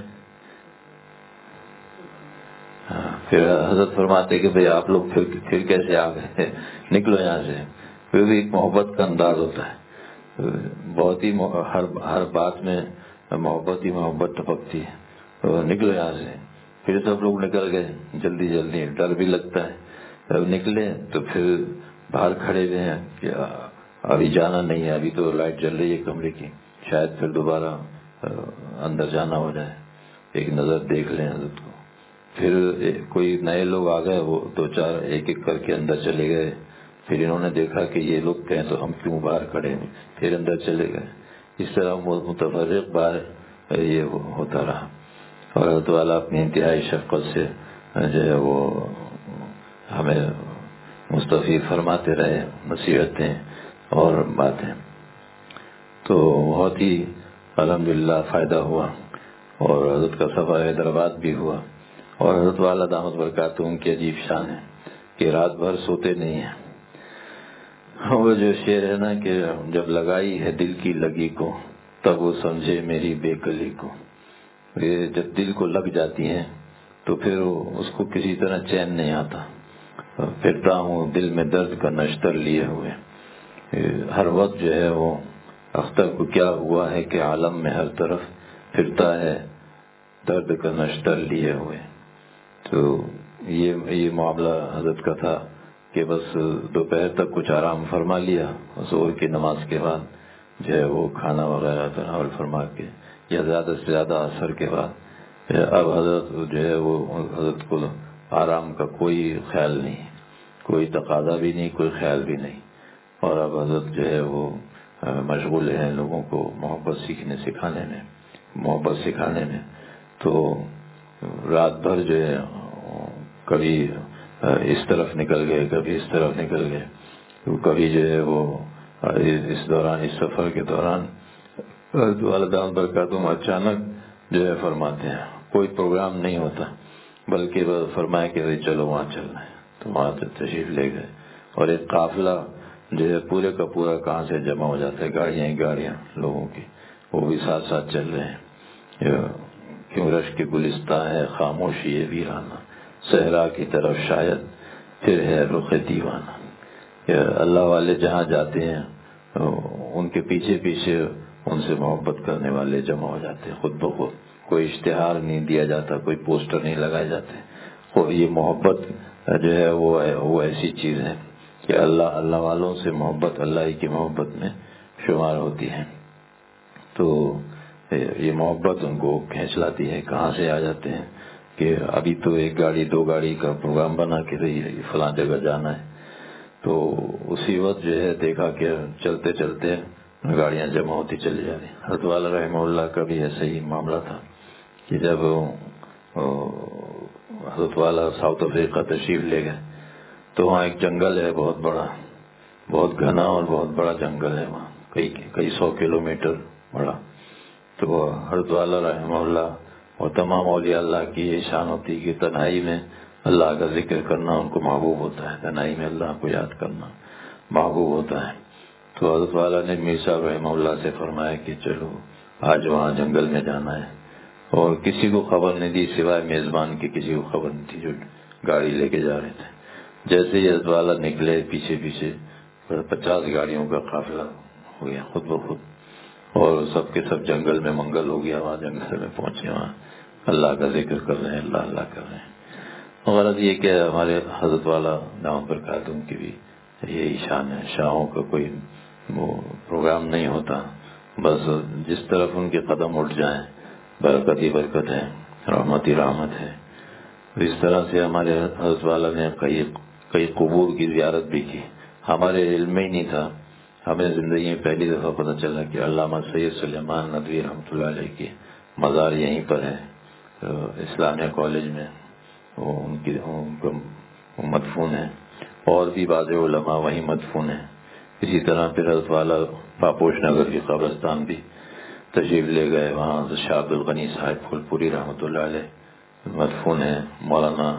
پھر حضرت فرماتے کہ بھئی آپ لوگ پھر پھر کیسے آ گئے، نکلو یہاں سے۔ پھر بھی ایک محبت کا انداز ہوتا ہے، بہت ہی ہر ہر بات میں محبت ہی محبت ٹپکتی ہے، تو نکلو یہاں سے۔ پھر سب لوگ نکل گئے جلدی جلدی، ڈر بھی لگتا ہے، جب نکلے تو پھر باہر کھڑے ہوئے ہیں کہ ابھی جانا نہیں ہے، ابھی تو لائٹ جل رہی ہے کمرے کی، شاید پھر دوبارہ اندر جانا ہو جائے، ایک نظر دیکھ لیں حضرت کو۔ پھر کوئی نئے لوگ آ گئے، وہ دو چار ایک ایک کر کے اندر چلے گئے، پھر انہوں نے دیکھا کہ یہ لوگ کہیں تو ہم کیوں باہر کھڑے ہیں، پھر اندر چلے گئے۔ اس طرح متفرق باہر یہ ہوتا رہا، اور حضرت والا اپنی انتہائی شفقت سے جو ہے وہ ہمیں مستفید فرماتے رہے، نصیحتیں اور باتیں، تو بہت ہی الحمدللہ فائدہ ہوا، اور حضرت کا سفر حیدرآباد بھی ہوا۔ اور حضرت والا دامت برکاتہم کی عجیب شان ہے کہ رات بھر سوتے نہیں ہیں۔ وہ جو شعر ہے نا کہ جب لگائی ہے دل کی لگی کو تب وہ سمجھے میری بے کلی کو، یہ جب دل کو لگ جاتی ہیں تو پھر اس کو کسی طرح چین نہیں آتا، پھرتا ہوں دل میں درد کا نشتر لیے ہوئے۔ ہر وقت جو ہے وہ اختر کو کیا ہوا ہے کہ عالم میں ہر طرف پھرتا ہے درد کا نشتر لیے ہوئے. تو یہ یہ معاملہ حضرت کا تھا کہ بس دوپہر تک کچھ آرام فرما لیا، ظہر کی نماز کے بعد جو ہے وہ کھانا وغیرہ تناول فرما کے، یا زیادہ سے زیادہ عصر کے بعد اب حضرت جو ہے وہ حضرت کو آرام کا کوئی خیال نہیں، کوئی تقاضا بھی نہیں، کوئی خیال بھی نہیں. اور اب حضرت جو ہے وہ مشغول ہیں لوگوں کو محبت سیکھنے سکھانے میں، محبت سکھانے میں. تو رات بھر جو ہے کبھی اس طرف نکل گئے، کبھی اس طرف نکل گئے. تو کبھی جو ہے وہ اس دوران اس سفر کے دوران والدین برکاتہم اچانک جو ہے فرماتے ہیں، کوئی پروگرام نہیں ہوتا بلکہ فرمایا کہ چلو وہاں چلنا ہے، تو وہاں سے تشریف لے گئے. اور ایک قافلہ جو ہے پورے کا پورا کہاں سے جمع ہو جاتا ہے، گاڑیاں ہی گاڑیاں لوگوں کی، وہ بھی ساتھ ساتھ چل رہے ہیں. کیوں رش کے گلستاں ہے خاموشی ہے ویرانہ، صحرا کی طرف شاید پھر ہے رخ دیوانہ. اللہ والے جہاں جاتے ہیں ان کے پیچھے پیچھے ان سے محبت کرنے والے جمع ہو جاتے ہیں خود بخود. کوئی اشتہار نہیں دیا جاتا، کوئی پوسٹر نہیں لگائے جاتے. یہ محبت جو ہے وہ وہ ایسی چیز ہے کہ اللہ اللہ والوں سے محبت اللہ ہی کی محبت میں شمار ہوتی ہے. تو یہ محبت ان کو کھینچ لاتی ہے. کہاں سے آ جاتے ہیں کہ ابھی تو ایک گاڑی دو گاڑی کا پروگرام بنا کے رہی ہے فلاں جگہ جانا ہے. تو اسی وقت جو ہے دیکھا کہ چلتے چلتے گاڑیاں جمع ہوتی چلی جا رہی. حضرت والا رحمہ اللہ کا بھی ایسا ہی معاملہ تھا کہ جب حضرت والا ساؤتھ افریقہ تشریف لے گئے تو وہاں ایک جنگل ہے بہت بڑا، بہت گھنا اور بہت بڑا جنگل ہے وہاں، کئی کئی سو کلومیٹر بڑا. تو حضرت والا رحمہ اللہ اور تمام اولیاء اللہ کی یہ شان ہوتی کہ تنہائی میں اللہ کا ذکر کرنا ان کو محبوب ہوتا ہے، تنہائی میں اللہ کو یاد کرنا محبوب ہوتا ہے. تو حضرت والا نے میر صاحب رحمہ اللہ سے فرمایا کہ چلو آج وہاں جنگل میں جانا ہے. اور کسی کو خبر نہیں دی سوائے میزبان کی، کسی کو خبر نہیں تھی جو گاڑی لے کے جا رہے تھے. جیسے ہی حضرت والا نکلے پیچھے پیچھے پچاس گاڑیوں کا قافلہ ہو گیا خود بخود، اور سب کے سب جنگل میں منگل ہو گیا. وہاں جنگل میں پہنچے، وہاں اللہ کا ذکر کر رہے ہیں، اللہ اللہ کر رہے ہیں. غرض یہ کہ ہمارے حضرت والا دامت برکاتہم کی بھی یہی شان ہے. شاہوں کا کوئی وہ پروگرام نہیں ہوتا، بس جس طرف ان کے قدم اٹھ جائیں برکت ہی برکت ہے، رحمت ہی رحمت ہے. اس طرح سے ہمارے حضرت والا نے کئی کئی قبور کی زیارت بھی کی. ہمارے علم میں ہی نہیں تھا، ہمیں زندگی میں پہلی دفعہ پتہ چلا کہ علامہ سید سلیمان ندوی رحمۃ اللہ علیہ کی مزار یہیں پر ہے اسلامیہ کالج میں، ان کی مدفون ہیں. اور بھی بعض علماء وہیں مدفون ہیں. اسی طرح پھر حضرت والا پاپوش نگر کی قبرستان بھی تشریف لے گئے. وہاں شاہ عبد الغنی صاحب پھول پوری رحمۃ اللہ علیہ مدفون ہیں. مولانا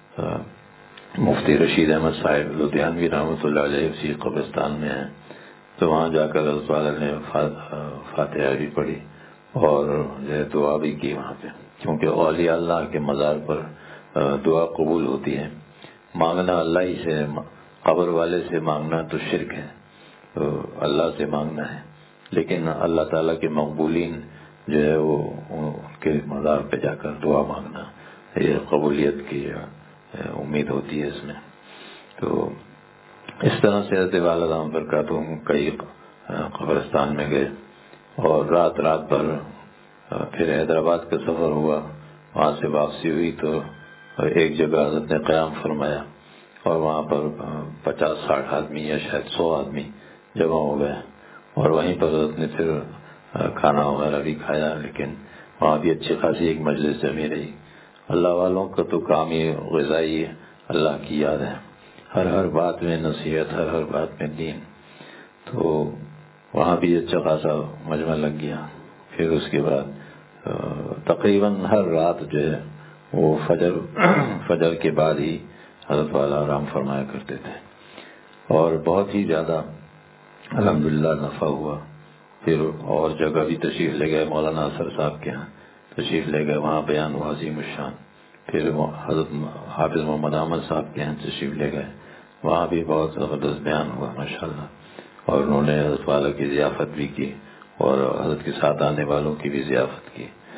مفتی رشید احمد صاحب لدھیانوی رحمۃ اللہ علیہ اسی قبرستان میں ہیں. تو وہاں جا کر حضرت والا نے فاتحہ بھی پڑھی اور جو ہے دعا بھی کی وہاں پہ، کیونکہ اولیاء اللہ کے مزار پر دعا قبول ہوتی ہے. مانگنا اللہ ہی سے، قبر والے سے مانگنا تو شرک ہے، تو اللہ سے مانگنا ہے. لیکن اللہ تعالیٰ کے مقبولین جو ہے وہ ان کے مزار پہ جا کر دعا مانگنا، یہ قبولیت کی امید ہوتی ہے اس میں. تو اس طرح سے حضرت والا دامت برکاتہم کئی قبرستان میں گئے. اور رات رات پر پھر حیدرآباد کا سفر ہوا. وہاں سے واپسی ہوئی تو ایک جگہ حضرت نے قیام فرمایا اور وہاں پر پچاس ساٹھ آدمی یا شاید سو آدمی جمع ہو گئے. اور وہیں پر حضرت نے پھر کھانا وغیرہ بھی کھایا. لیکن وہاں بھی اچھی خاصی ایک مجلس جمی رہی. اللہ والوں کا تو کام ہی غذائی اللہ کی یاد ہے، ہر ہر بات میں نصیحت، ہر ہر بات میں دین. تو وہاں بھی اچھا خاصا مجمع لگ گیا. پھر اس کے بعد تقریباً ہر رات جو ہے وہ فجر فجر کے بعد ہی حضرت والا آرام فرمایا کرتے تھے. اور بہت ہی زیادہ الحمدللہ نفع ہوا. پھر اور جگہ بھی تشریف لے گئے، مولانا اثر صاحب کے ہاں تشریف لے گئے، وہاں بیان ہوا عظیم الشان. پھر حضرت حافظ محمد احمد صاحب کے ہاں تشریف لے گئے، وہاں بھی بہت زبردست بیان ہوا ماشاءاللہ. اور انہوں نے حضرت والا کی ضیافت بھی کی اور حضرت کے ساتھ آنے والوں کی بھی ضیافت کی.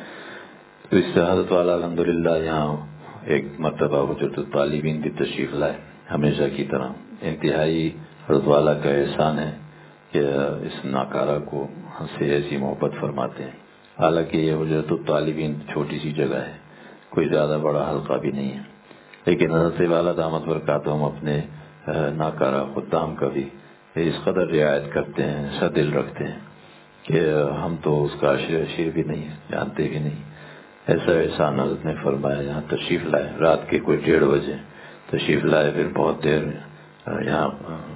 تو اس سے حضرت والا الحمدللہ یہاں ایک مرتبہ حجرت الطالبین بھی تشریف لائے. ہمیشہ کی طرح انتہائی حضرت والا کا احسان ہے کہ اس ناکارہ کو ہم سے ایسی محبت فرماتے ہیں. حالانکہ یہ حجرت الطالبین چھوٹی سی جگہ ہے, کوئی زیادہ بڑا حلقہ بھی نہیں ہے, لیکن حضرت والا دامت برکاتہم اپنے ناکارہ خدام کا بھی اس قدر رعایت کرتے ہیں, ایسا دل رکھتے ہیں کہ ہم تو اس کا عشیر عشیر بھی نہیں ہے, جانتے بھی نہیں. ایسا احسان حضرت نے فرمایا. یہاں تشریف لائے رات کے کوئی ڈیڑھ بجے تشریف لائے, پھر بہت دیر یہاں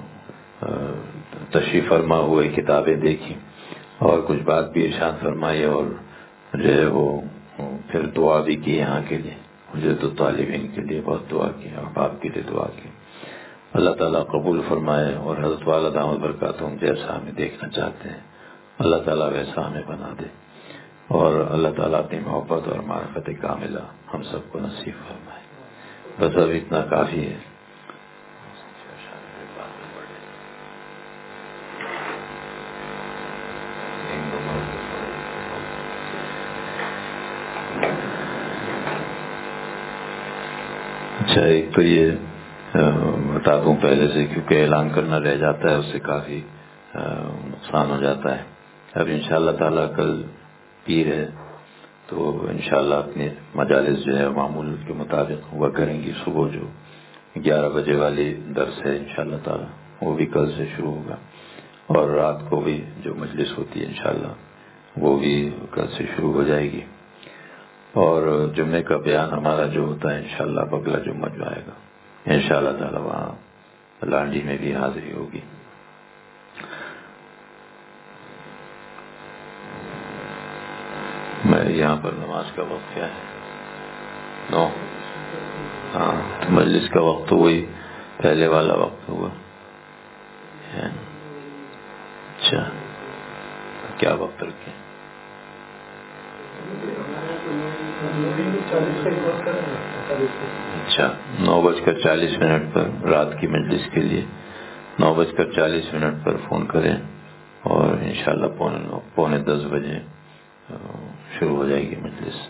تشریف فرما ہوئے, کتابیں دیکھی اور کچھ بات بھی ارشاد فرمائی, اور جو ہے وہ پھر دعا بھی کی یہاں کے لیے, حجرت الطالبین کے لیے بہت دعا کی, اور آپ کے لیے دعا کی. اللہ تعالیٰ قبول فرمائے, اور حضرت والا دامت برکاتہم جیسا ہمیں دیکھنا چاہتے ہیں اللہ تعالیٰ ویسا ہمیں بنا دے, اور اللہ تعالیٰ اپنی محبت اور معرفت کاملہ ہم سب کو نصیب فرمائے. بس اب اتنا کافی ہے. اچھا, ایک تو یہ بتا دوں پہلے سے, کیونکہ اعلان کرنا رہ جاتا ہے, اس سے کافی نقصان ہو جاتا ہے. اب انشاءاللہ تعالیٰ کل پیر ہے, تو انشاءاللہ اپنے مجالس جو ہے معمول کے مطابق ہوا کریں گی. صبح جو گیارہ بجے والی درس ہے انشاءاللہ تعالیٰ وہ بھی کل سے شروع ہوگا, اور رات کو بھی جو مجلس ہوتی ہے انشاءاللہ وہ بھی کل سے شروع ہو جائے گی. اور جمعے کا بیان ہمارا جو ہوتا ہے انشاءاللہ بگلا جمعہ جو آئے گا انشاءاللہ تعالیٰ وہاں لانڈی میں بھی حاضری ہوگی. میں یہاں پر نماز کا وقت کیا ہے؟ نو. ہاں, تو مجلس کا وقت تو وہی پہلے والا وقت ہوگا. اچھا, کیا وقت رکھیں؟ اچھا, نو بج کر چالیس منٹ پر رات کی مجلس کے لیے نو بج کر چالیس منٹ پر فون کریں, اور انشاءاللہ پونے نو پونے دس بجے شروع ہو جائے گی مجلس.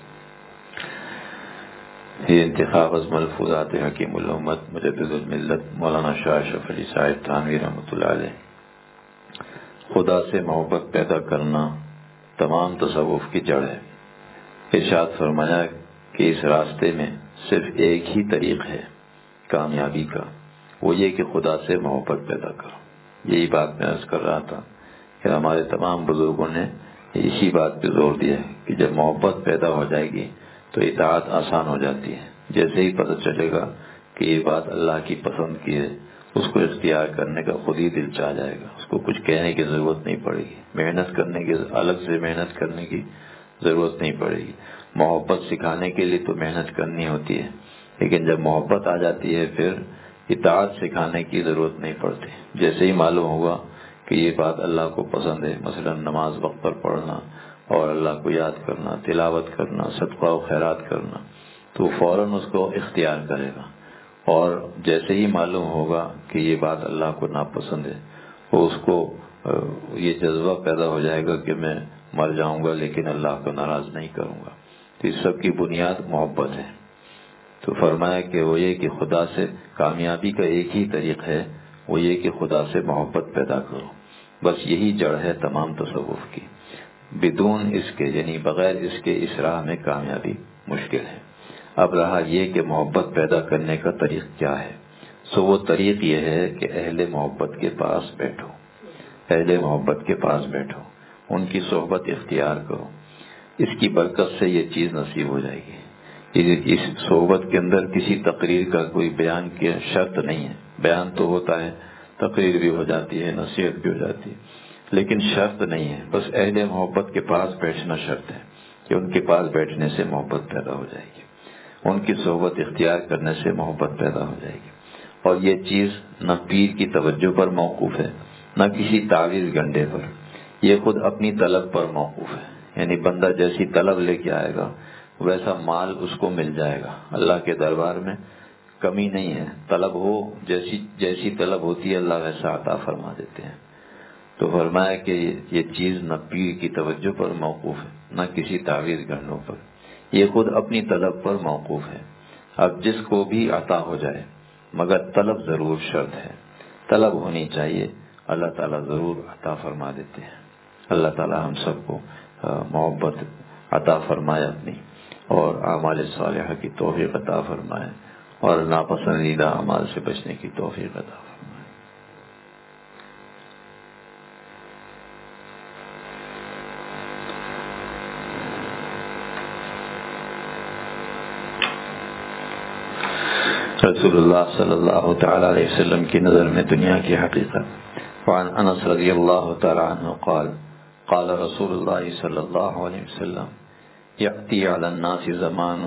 یہ انتخاب از ملفوظات حکیم الامت مجدد الملت مولانا شاہ اشرف علی صاحب تھانوی رحمۃ اللہ علیہ. خدا سے محبت پیدا کرنا تمام تصوف کی جڑ ہے. ارشاد فرمایا کہ اس راستے میں صرف ایک ہی طریق ہے کامیابی کا, وہ یہ کہ خدا سے محبت پیدا کرو. یہی بات میں عرض کر رہا تھا کہ ہمارے تمام بزرگوں نے اسی بات پہ زور دیا ہے کہ جب محبت پیدا ہو جائے گی تو اطاعت آسان ہو جاتی ہے. جیسے ہی پتہ چلے گا کہ یہ بات اللہ کی پسند کی ہے, اس کو اختیار کرنے کا خود ہی دل چاہ جائے گا, اس کو کچھ کہنے کی ضرورت نہیں پڑے گی, محنت کرنے کی الگ سے محنت کرنے کی ضرورت نہیں پڑے گی. محبت سکھانے کے لیے تو محنت کرنی ہوتی ہے, لیکن جب محبت آ جاتی ہے پھر اطاعت سکھانے کی ضرورت نہیں پڑتی. جیسے ہی معلوم ہوگا کہ یہ بات اللہ کو پسند ہے, مثلا نماز وقت پر پڑھنا اور اللہ کو یاد کرنا, تلاوت کرنا, صدقہ و خیرات کرنا, تو فوراً اس کو اختیار کرے گا. اور جیسے ہی معلوم ہوگا کہ یہ بات اللہ کو ناپسند ہے, تو اس کو یہ جذبہ پیدا ہو جائے گا کہ میں مر جاؤں گا لیکن اللہ کو ناراض نہیں کروں گا. تو اس سب کی بنیاد محبت ہے. تو فرمایا کہ وہ یہ کہ خدا سے کامیابی کا ایک ہی طریق ہے, وہ یہ کہ خدا سے محبت پیدا کرو. بس یہی جڑ ہے تمام تصوف کی. بدون اس کے یعنی بغیر اس کے اس راہ میں کامیابی مشکل ہے. اب رہا یہ کہ محبت پیدا کرنے کا طریق کیا ہے, سو وہ طریق یہ ہے کہ اہل محبت کے پاس بیٹھو, اہل محبت کے پاس بیٹھو, ان کی صحبت اختیار کرو. اس کی برکت سے یہ چیز نصیب ہو جائے گی. اس صحبت کے اندر کسی تقریر کا کوئی بیان کی شرط نہیں ہے. بیان تو ہوتا ہے, تقریر بھی ہو جاتی ہے, نصیحت بھی ہو جاتی ہے, لیکن شرط نہیں ہے. بس اہل محبت کے پاس بیٹھنا شرط ہے کہ ان کے پاس بیٹھنے سے محبت پیدا ہو جائے گی, ان کی صحبت اختیار کرنے سے محبت پیدا ہو جائے گی. اور یہ چیز نہ پیر کی توجہ پر موقوف ہے نہ کسی تعویذ گنڈے پر, یہ خود اپنی طلب پر موقوف ہے. یعنی بندہ جیسی طلب لے کے آئے گا ویسا مال اس کو مل جائے گا. اللہ کے دربار میں کمی نہیں ہے, طلب ہو جیسی جیسی طلب ہوتی ہے اللہ ویسا عطا فرما دیتے ہیں. تو فرمایا کہ یہ چیز نہ پیر کی توجہ پر موقوف ہے نہ کسی تعویذ گنڈوں پر, یہ خود اپنی طلب پر موقوف ہے. اب جس کو بھی عطا ہو جائے مگر طلب ضرور شرط ہے، طلب ہونی چاہیے، اللہ تعالیٰ ضرور عطا فرما دیتے ہیں. اللہ تعالیٰ ہم سب کو محبت عطا فرمائے اپنی، اور اعمال صالحہ کی توفیق عطا فرمائے، اور ناپسندیدہ اعمال سے بچنے کی توفیق عطا فرمائے. رسول اللہ صلی اللہ تعالی علیہ وسلم کی نظر میں دنیا کی حقیقت. وعن انس رضی اللہ تعالی عنہ قال قال رسول اللہ صلی اللہ علیہ وسلم یأتی علی الناس زمان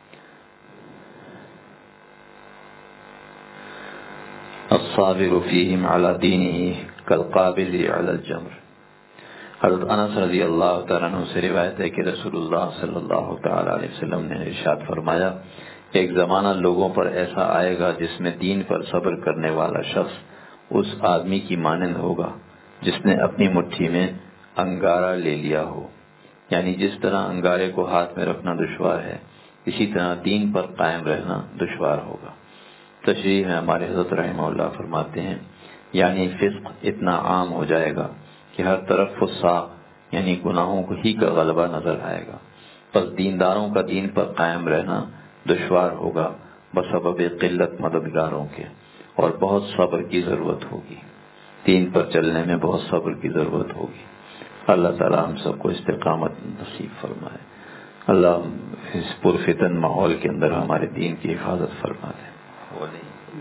الصابر فیہم علی دینہ کالقابض علی الجمر. حضرت انس رضی اللہ تعالیٰ عنہ سے روایت ہے کہ رسول اللہ صلی اللہ تعالی علیہ وسلم نے ارشاد فرمایا، ایک زمانہ لوگوں پر ایسا آئے گا جس میں دین پر صبر کرنے والا شخص اس آدمی کی مانند ہوگا جس نے اپنی مٹھی میں انگارہ لے لیا ہو. یعنی جس طرح انگارے کو ہاتھ میں رکھنا دشوار ہے، اسی طرح دین پر قائم رہنا دشوار ہوگا. تشریح میں ہمارے حضرت رحمہ اللہ فرماتے ہیں، یعنی فسق اتنا عام ہو جائے گا کہ ہر طرف فساق یعنی گناہوں ہی کا غلبہ نظر آئے گا. بس دینداروں کا دین پر قائم رہنا دشوار ہوگا بسبب قلت مددگاروں کے، اور بہت صبر کی ضرورت ہوگی. دین پر چلنے میں بہت صبر کی ضرورت ہوگی. اللہ تعالی ہم سب کو استقامت نصیب فرمائے. اللہ اس پرفتن ماحول کے اندر ہمارے دین کی حفاظت فرما دے. وہ نہیں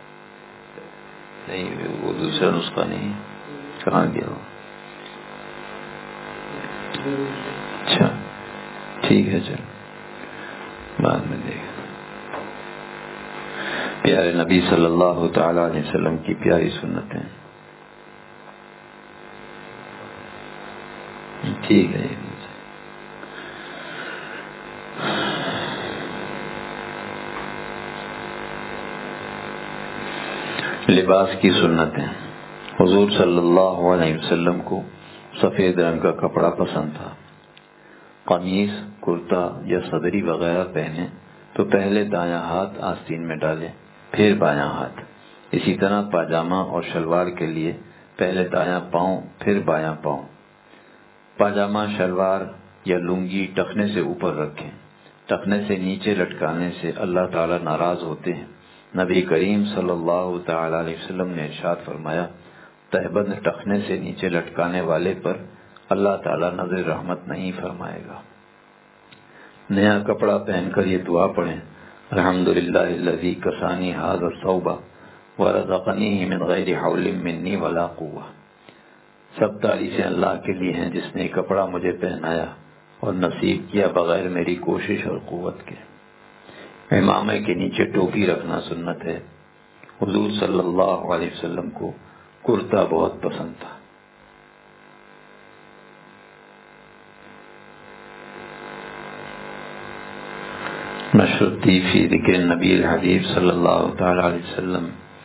نہیں وہ دوسرا نسخہ نہیں، کہاں گیا؟ اچھا ٹھیک ہے، چلو بعد میں دیکھ. پیارے نبی صلی اللہ تعالی علیہ وسلم کی پیاری سنتیں. ٹھیک ہے. لباس کی سنتیں. حضور صلی اللہ علیہ وسلم کو سفید رنگ کا کپڑا پسند تھا. قمیص، کرتا یا صدری وغیرہ پہنے تو پہلے دایاں ہاتھ آستین میں ڈالے پھر بایاں ہاتھ. اسی طرح پاجامہ اور شلوار کے لیے پہلے دایاں پاؤں پھر بایاں پاؤں. پاجامہ، شلوار یا لنگی ٹخنے سے اوپر رکھیں. ٹخنے سے نیچے لٹکانے سے اللہ تعالیٰ ناراض ہوتے ہیں. نبی کریم صلی اللہ تعالی علیہ وسلم نے ارشاد فرمایا، تہبند ٹخنے سے نیچے لٹکانے والے پر اللہ تعالیٰ نظر رحمت نہیں فرمائے گا. نیا کپڑا پہن کر یہ دعا پڑھیں، الحمدللہ الذی کسانی ھذا الثوب ورزقنیہ من غیر حول منی ولا قوہ. سب تعریفیں اللہ کے لیے ہیں جس نے کپڑا مجھے پہنایا اور نصیب کیا بغیر میری کوشش اور قوت کے. امامے کے نیچے ٹوپی رکھنا سنت ہے. حضور صلی اللہ علیہ وسلم کو کرتا بہت پسند تھا. نشرتی فی ذکر نبی الحبیب صلی اللہ تعالی علیہ وسلم.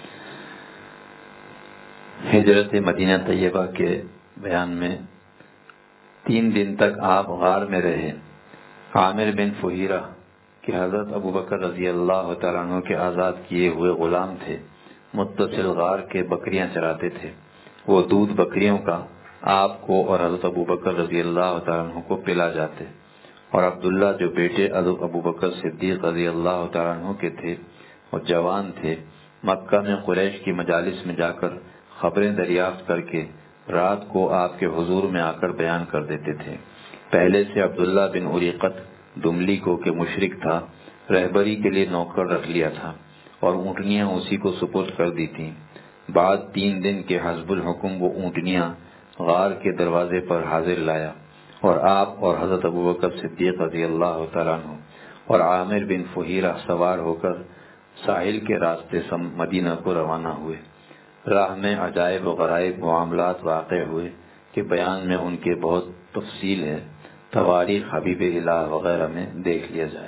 ہجرت مدینہ طیبہ کے بیان میں تین دن تک آپ غار میں رہے. عامر بن فہیرہ کہ حضرت ابو بکر رضی اللہ تعالیٰ عنہ کے آزاد کیے ہوئے غلام تھے، متصل غار کے بکریاں چراتے تھے. وہ دودھ بکریوں کا آپ کو اور حضرت ابو بکر رضی اللہ تعالیٰ عنہ کو پلا جاتے. اور عبداللہ جو بیٹے ابو بکر صدیق رضی اللہ تعالیٰ عنہ کے تھے اور جوان تھے، مکہ میں قریش کی مجالس میں جا کر خبریں دریافت کر کے رات کو آپ کے حضور میں آ کر بیان کر دیتے تھے. پہلے سے عبداللہ بن عریقت دملی کو کہ مشرک تھا، رہبری کے لیے نوکر رکھ لیا تھا اور اونٹنیاں اسی کو سپرد کر دی تھیں. بعد تین دن کے حسب الحکم وہ اونٹنیاں غار کے دروازے پر حاضر لایا اور آپ اور حضرت ابو بکر صدیق رضی اللہ تعالیٰ عنہ اور عامر بن فہیرہ سوار ہو کر ساحل کے راستے سے مدینہ کو روانہ ہوئے. راہ میں عجائب و غرائب معاملات واقع ہوئے کہ بیان میں ان کے بہت تفصیل ہے. تواریخ حبیب الہ وغیرہ میں دیکھ لیا جائے.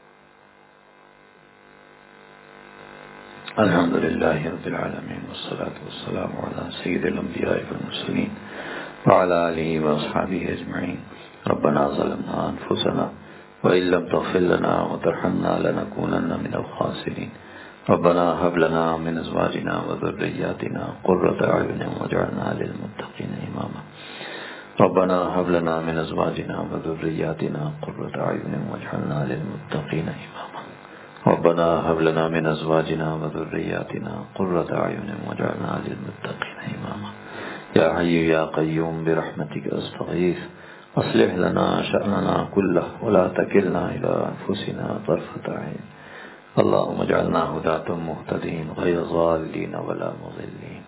الحمدللہ رب العالمین والصلاة والسلام علی سید الانبیاء والمرسلین وعلی آلہ واصحابہ اجمعین. ربنا ظلمنا انفسنا وإن لم تغفر لنا وترحمنا لنكونن من الخاسرين ربنا هب لنا من أزواجنا وذرياتنا قرة أعين واجعلنا للمتقين إماما ربنا هب لنا من أزواجنا وذرياتنا قرة أعين واجعلنا للمتقين إماما ربنا هب لنا من أزواجنا وذرياتنا قرة أعين واجعلنا للمتقين إماما يا حي يا قيوم برحمتك أستغيث أصلح لنا شأننا كله ولا تكلنا إلى أنفسنا طرفة عين اللهم اجعلنا هداة مهتدين غير ضالين ولا مضلين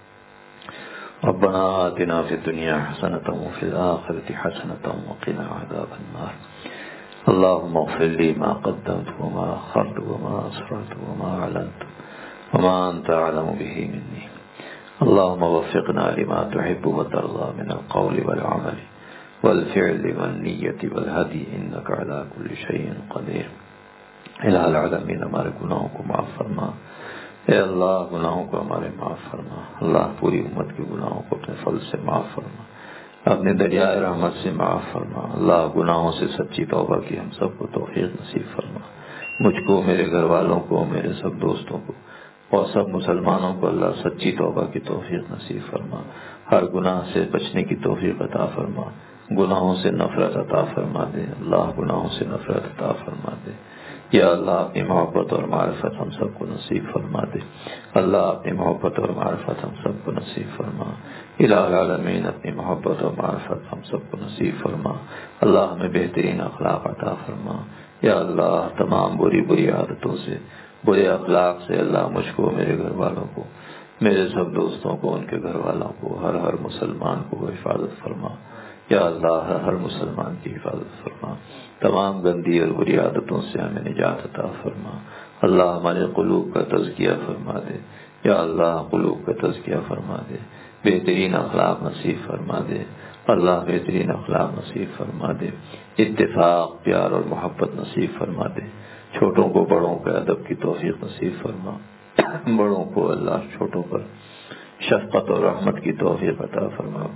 ربنا آتنا في الدنيا حسنة وفي الآخرة حسنة وقنا عذاب النار اللهم اغفر لي ما قدمت وما أخرت وما أسررت وما أعلنت وما أنت أعلم به مني اللهم وفقنا لما تحب وترضى من القول والعمل والفعل والنية والهدي إنك على كل شيء قدير الہ العالمین ہمارے گناہوں کو معاف فرما اے اللہ گناہوں کو ہمارے معاف فرما اللہ پوری امت کے گناہوں کو اپنے فضل سے معاف فرما اپنے دریائے رحمت سے معاف فرما اللہ گناہوں سے سچی توبہ کی ہم سب کو توفیق نصیب فرما مجھ کو میرے گھر والوں کو میرے سب دوستوں کو اور سب مسلمانوں کو اللہ سچی توبہ کی توفیق نصیب فرما ہر گناہ سے بچنے کی توفیق عطا فرما گناہوں سے نفرت عطا فرما دے اللہ گناہوں سے نفرت عطا فرما دے یا اللہ اپنی محبت اور معرفت ہم سب کو نصیب فرما دے اللہ اپنی محبت اور معرفت ہم سب کو نصیب فرما الہ العالمین اپنی محبت اور معرفت ہم سب کو نصیب فرما اللہ ہمیں بہترین اخلاق عطا فرما یا اللہ تمام بری بری عادتوں سے برے اخلاق سے اللہ مجھ کو میرے گھر والوں کو میرے سب دوستوں کو ان کے گھر والوں کو ہر ہر مسلمان کو حفاظت فرما یا اللہ ہر ہر مسلمان کی حفاظت فرما تمام گندی اور بری عادتوں سے ہمیں نجات عطا فرما اللہ ہمارے قلوب کا تزکیہ فرما دے یا اللہ قلوب کا تزکیہ فرما دے بہترین اخلاق نصیب فرما دے اللہ بہترین اخلاق نصیب فرما دے اتفاق پیار اور محبت نصیب فرما دے چھوٹوں کو بڑوں کے ادب کی توفیق نصیب فرما بڑوں کو اللہ چھوٹوں پر شفقت اور رحمت کی توفیق عطا فرما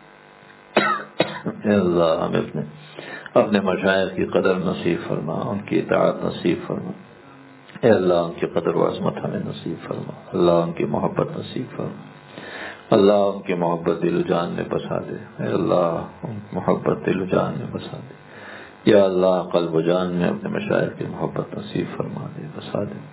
اے اللہ ہمیں اپنے اپنے مشائخ کی قدر نصیب فرما ان کی اطاعت نصیب فرما اے اللہ ان کی قدر و عظمت ہمیں نصیب فرما اللہ ان کی محبت نصیب فرما اللہ ان کی محبت دل و جان میں بسا دے اے اللہ ان محبت دل و جان میں بسا دے یا اللہ قلب و جان میں اپنے مشائخ کی محبت نصیب فرما دے بسا دے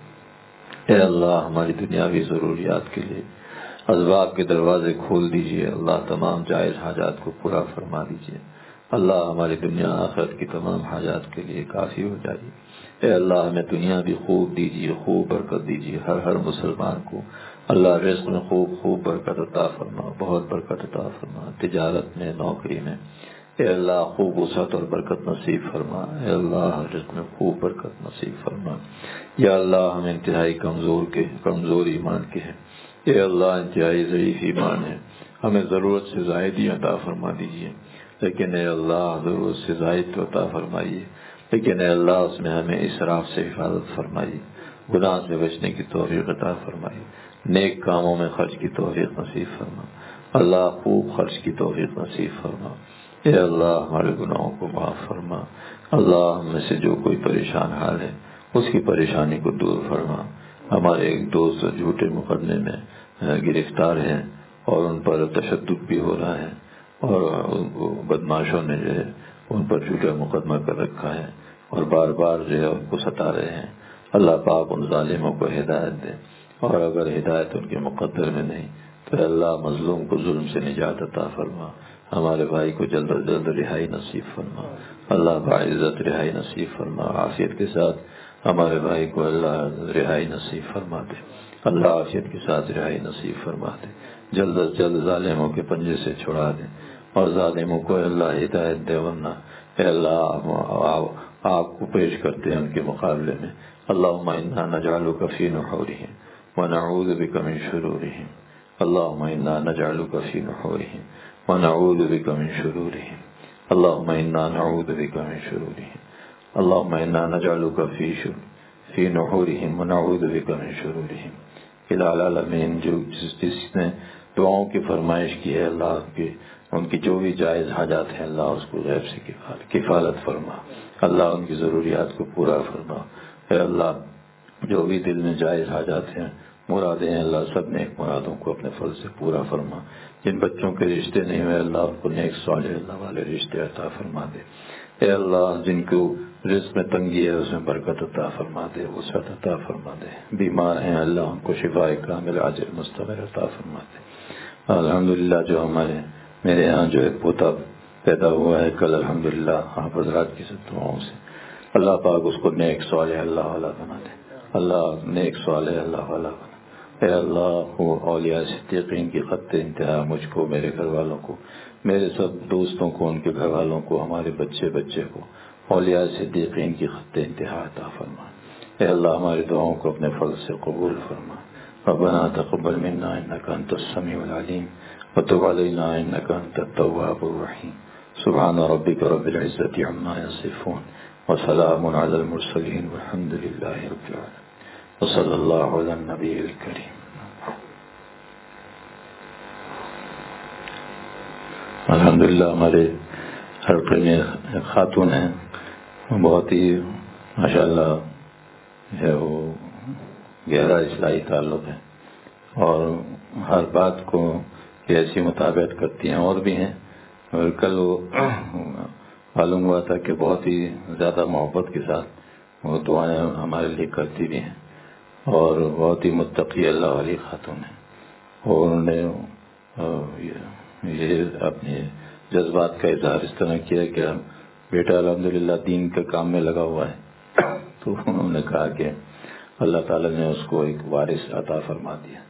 اے اللہ ہماری دنیاوی ضروریات کے لیے اسباب کے دروازے کھول دیجئے اللہ تمام جائز حاجات کو پورا فرما دیجئے اللہ ہماری دنیا آخرت کی تمام حاجات کے لیے کافی ہو جائیے اے اللہ ہمیں دنیا بھی خوب دیجئے خوب برکت دیجئے ہر ہر مسلمان کو اللہ رزق میں خوب خوب برکت عطا فرما بہت برکت عطا فرما تجارت میں نوکری میں اے اللہ خوب وسعت اور برکت نصیب فرما اے اللہ رزق میں خوب برکت نصیب فرما یا اللہ ہم انتہائی کمزور کے کمزور ایمان کے ہیں اے اللہ انتہائی ضعیف ایمان ہے ہمیں ضرورت سے زائد ہی عطا فرما دیجیے لیکن اے اللہ ضرورت سے زائد تو عطا فرمائیے لیکن اے اللہ اس میں ہمیں اسراف سے حفاظت فرمائیے گناہ سے بچنے کی توفیق عطا فرمائیے نیک کاموں میں خرچ کی توفیق نصیب فرما اللہ خوب خرچ کی توفیق نصیب فرما اے اللہ ہمارے گناہوں کو معاف فرما اللہ ہم میں سے جو کوئی پریشان حال ہے اس کی پریشانی کو دور فرما ہمارے ایک دوست جھوٹے مقدمے میں گرفتار ہیں اور ان پر تشدد بھی ہو رہا ہے اور ان کو بدماشوں نے جو ہے ان پر جھوٹا مقدمہ کر رکھا ہے اور بار بار جو ہے ان کو ستا رہے ہیں اللہ پاک ان ظالموں کو ہدایت دے اور اگر ہدایت ان کے مقدر میں نہیں تو اللہ مظلوم کو ظلم سے نجات عطا فرما ہمارے بھائی کو جلد از جلد رہائی نصیب فرما اللہ باعزت رہائی نصیب فرما عافیت کے ساتھ ہمارے بھائی کو اللہ رہائی نصیب فرما دے اللہ عافیت کے ساتھ رہائی نصیب فرما دے جلد از جلد ظالموں کے پنجے سے چھڑا دے اور ظالموں کو اللہ ہدایت دے ورنہ اے اللہ آپ کو پیش کرتے ہیں ان کے مقابلے میں اللہم انا نجعلک فی نحورہم ونعوذ بک من شرورہم اللہم انا نجعلک فی نحورہم ونعوذ بک من شرورہم اللہم انا نعوذ بک من شرورہم اللہم انا نجعلک فی شر فی نحورہم ونعوذ بک من شرورہم الہ العالمین جو جس جس نے دعاؤں کی فرمائش کی ہے اللہ کے ان کی جو بھی جائز حاجات ہیں اللہ اس کو غیب سے کفالت فرما، اللہ ان کی ضروریات کو پورا فرما۔ اے اللہ جو بھی دل میں جائز حاجات ہیں، مرادیں ہیں، اللہ سب نیک مرادوں کو اپنے فضل سے پورا فرما۔ جن بچوں کے رشتے نہیں ہوئے اللہ ان کو نیک صالح اللہ والے رشتے عطا فرما دے۔ اے اللہ جن کو رزق میں تنگی ہے اس میں برکت عطا فرما دے، وسعت عطا فرما دے۔ بیمار ہیں اللہ ان کو شفاء کامل عاجل مستمر عطا فرما دے۔ الحمدللہ جو ہمارے میرے ہاں جو ایک پوتا پیدا ہوا ہے کل الحمدللہ آپ حضرات کی سب دعاؤں سے اللہ پاک اس کو نیک صالح اللہ والا بنا دے، اللہ نیک صالح اللہ والا بنا۔ اے اللہ وہ اولیاء صدیقین کی خط انتہا مجھ کو، میرے گھر والوں کو، میرے سب دوستوں کو، ان کے گھر والوں کو، ہمارے بچے بچے کو اولیاء صدیقین کی خط انتہا عطا فرما۔ اے اللہ ہماری دعاؤں کو اپنے فضل سے قبول فرما۔ ربنا تقبل منا انك انت السميع العليم وتب علينا انك انت التواب الرحيم۔ سبحان ربك رب العزة عما يصفون وسلام على المرسلين والحمد لله رب العالمين وصلی اللہ علی النبی الکریم۔ الحمدللہ ہمارے حلقے میں خاتون ہیں، بہت ہی ماشاءاللہ ہے، وہ گہرا اصلاحی تعلق ہے اور ہر بات کو ایسی مطابقت کرتی ہیں، اور بھی ہیں، اور کل وہ معلوم ہوا تھا کہ بہت ہی زیادہ محبت کے ساتھ وہ دعائیں ہمارے لیے کرتی بھی ہیں اور بہت ہی متقی اللہ والی خاتون ہیں، اور انہوں نے یہ اپنے جذبات کا اظہار اس طرح کیا کہ بیٹا الحمدللہ دین کے کام میں لگا ہوا ہے، تو انہوں نے کہا کہ اللہ تعالیٰ نے اس کو ایک وارث عطا فرما دیا۔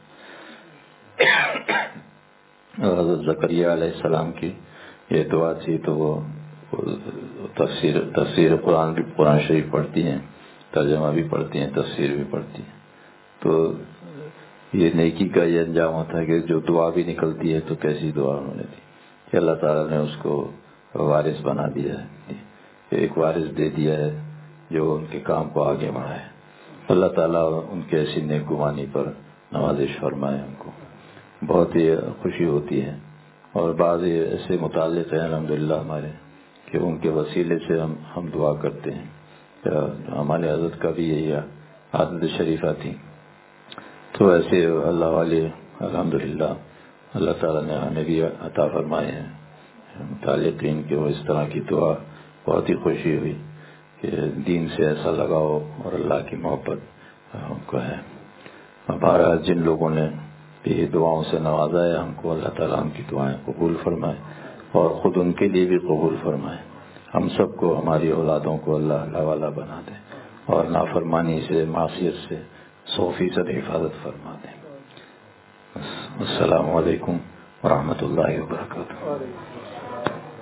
حضرت زکریہ علیہ السلام کی یہ دعا تھی، تو وہ تفسیر تفسیر قرآن بھی قرآن شریف پڑھتی ہیں، ترجمہ بھی پڑھتی ہیں، تفسیر بھی پڑھتی ہیں، تو یہ نیکی کا یہ انجام ہوتا ہے کہ جو دعا بھی نکلتی ہے تو کیسی دعا انہوں نے دی کہ اللہ تعالیٰ نے اس کو وارث بنا دیا ہے، ایک وارث دے دیا ہے جو ان کے کام کو آگے بڑھائے۔ اللہ تعالیٰ ان کے ایسی نیک گمانی پر نوازش فرمائے، ان کو بہت ہی خوشی ہوتی ہے۔ اور بعض ایسے متعلق ہیں الحمدللہ ہمارے کہ ان کے وسیلے سے ہم ہم دعا کرتے ہیں۔ ہمارے حضرت کا بھی یہی عادت شریفہ تھی، تو ایسے اللہ والے الحمدللہ اللہ تعالیٰ نے ہمیں بھی عطا فرمائے ہیں متعلقین کہ وہ اس طرح کی دعا، بہت ہی خوشی ہوئی کہ دین سے ایسا لگاؤ اور اللہ کی محبت ہم کو ہے۔ ہمارا جن لوگوں نے یہ دعاؤں سے نوازا ہے ہم کو، اللہ تعالیٰ ہم کی دعائیں قبول فرمائے اور خود ان کے لیے بھی قبول فرمائے۔ ہم سب کو، ہماری اولادوں کو اللہ اللہ والا بنا دے اور نافرمانی سے، معصیت سے سو فیصد حفاظت فرما دے۔ السلام علیکم ورحمۃ اللہ وبرکاتہ۔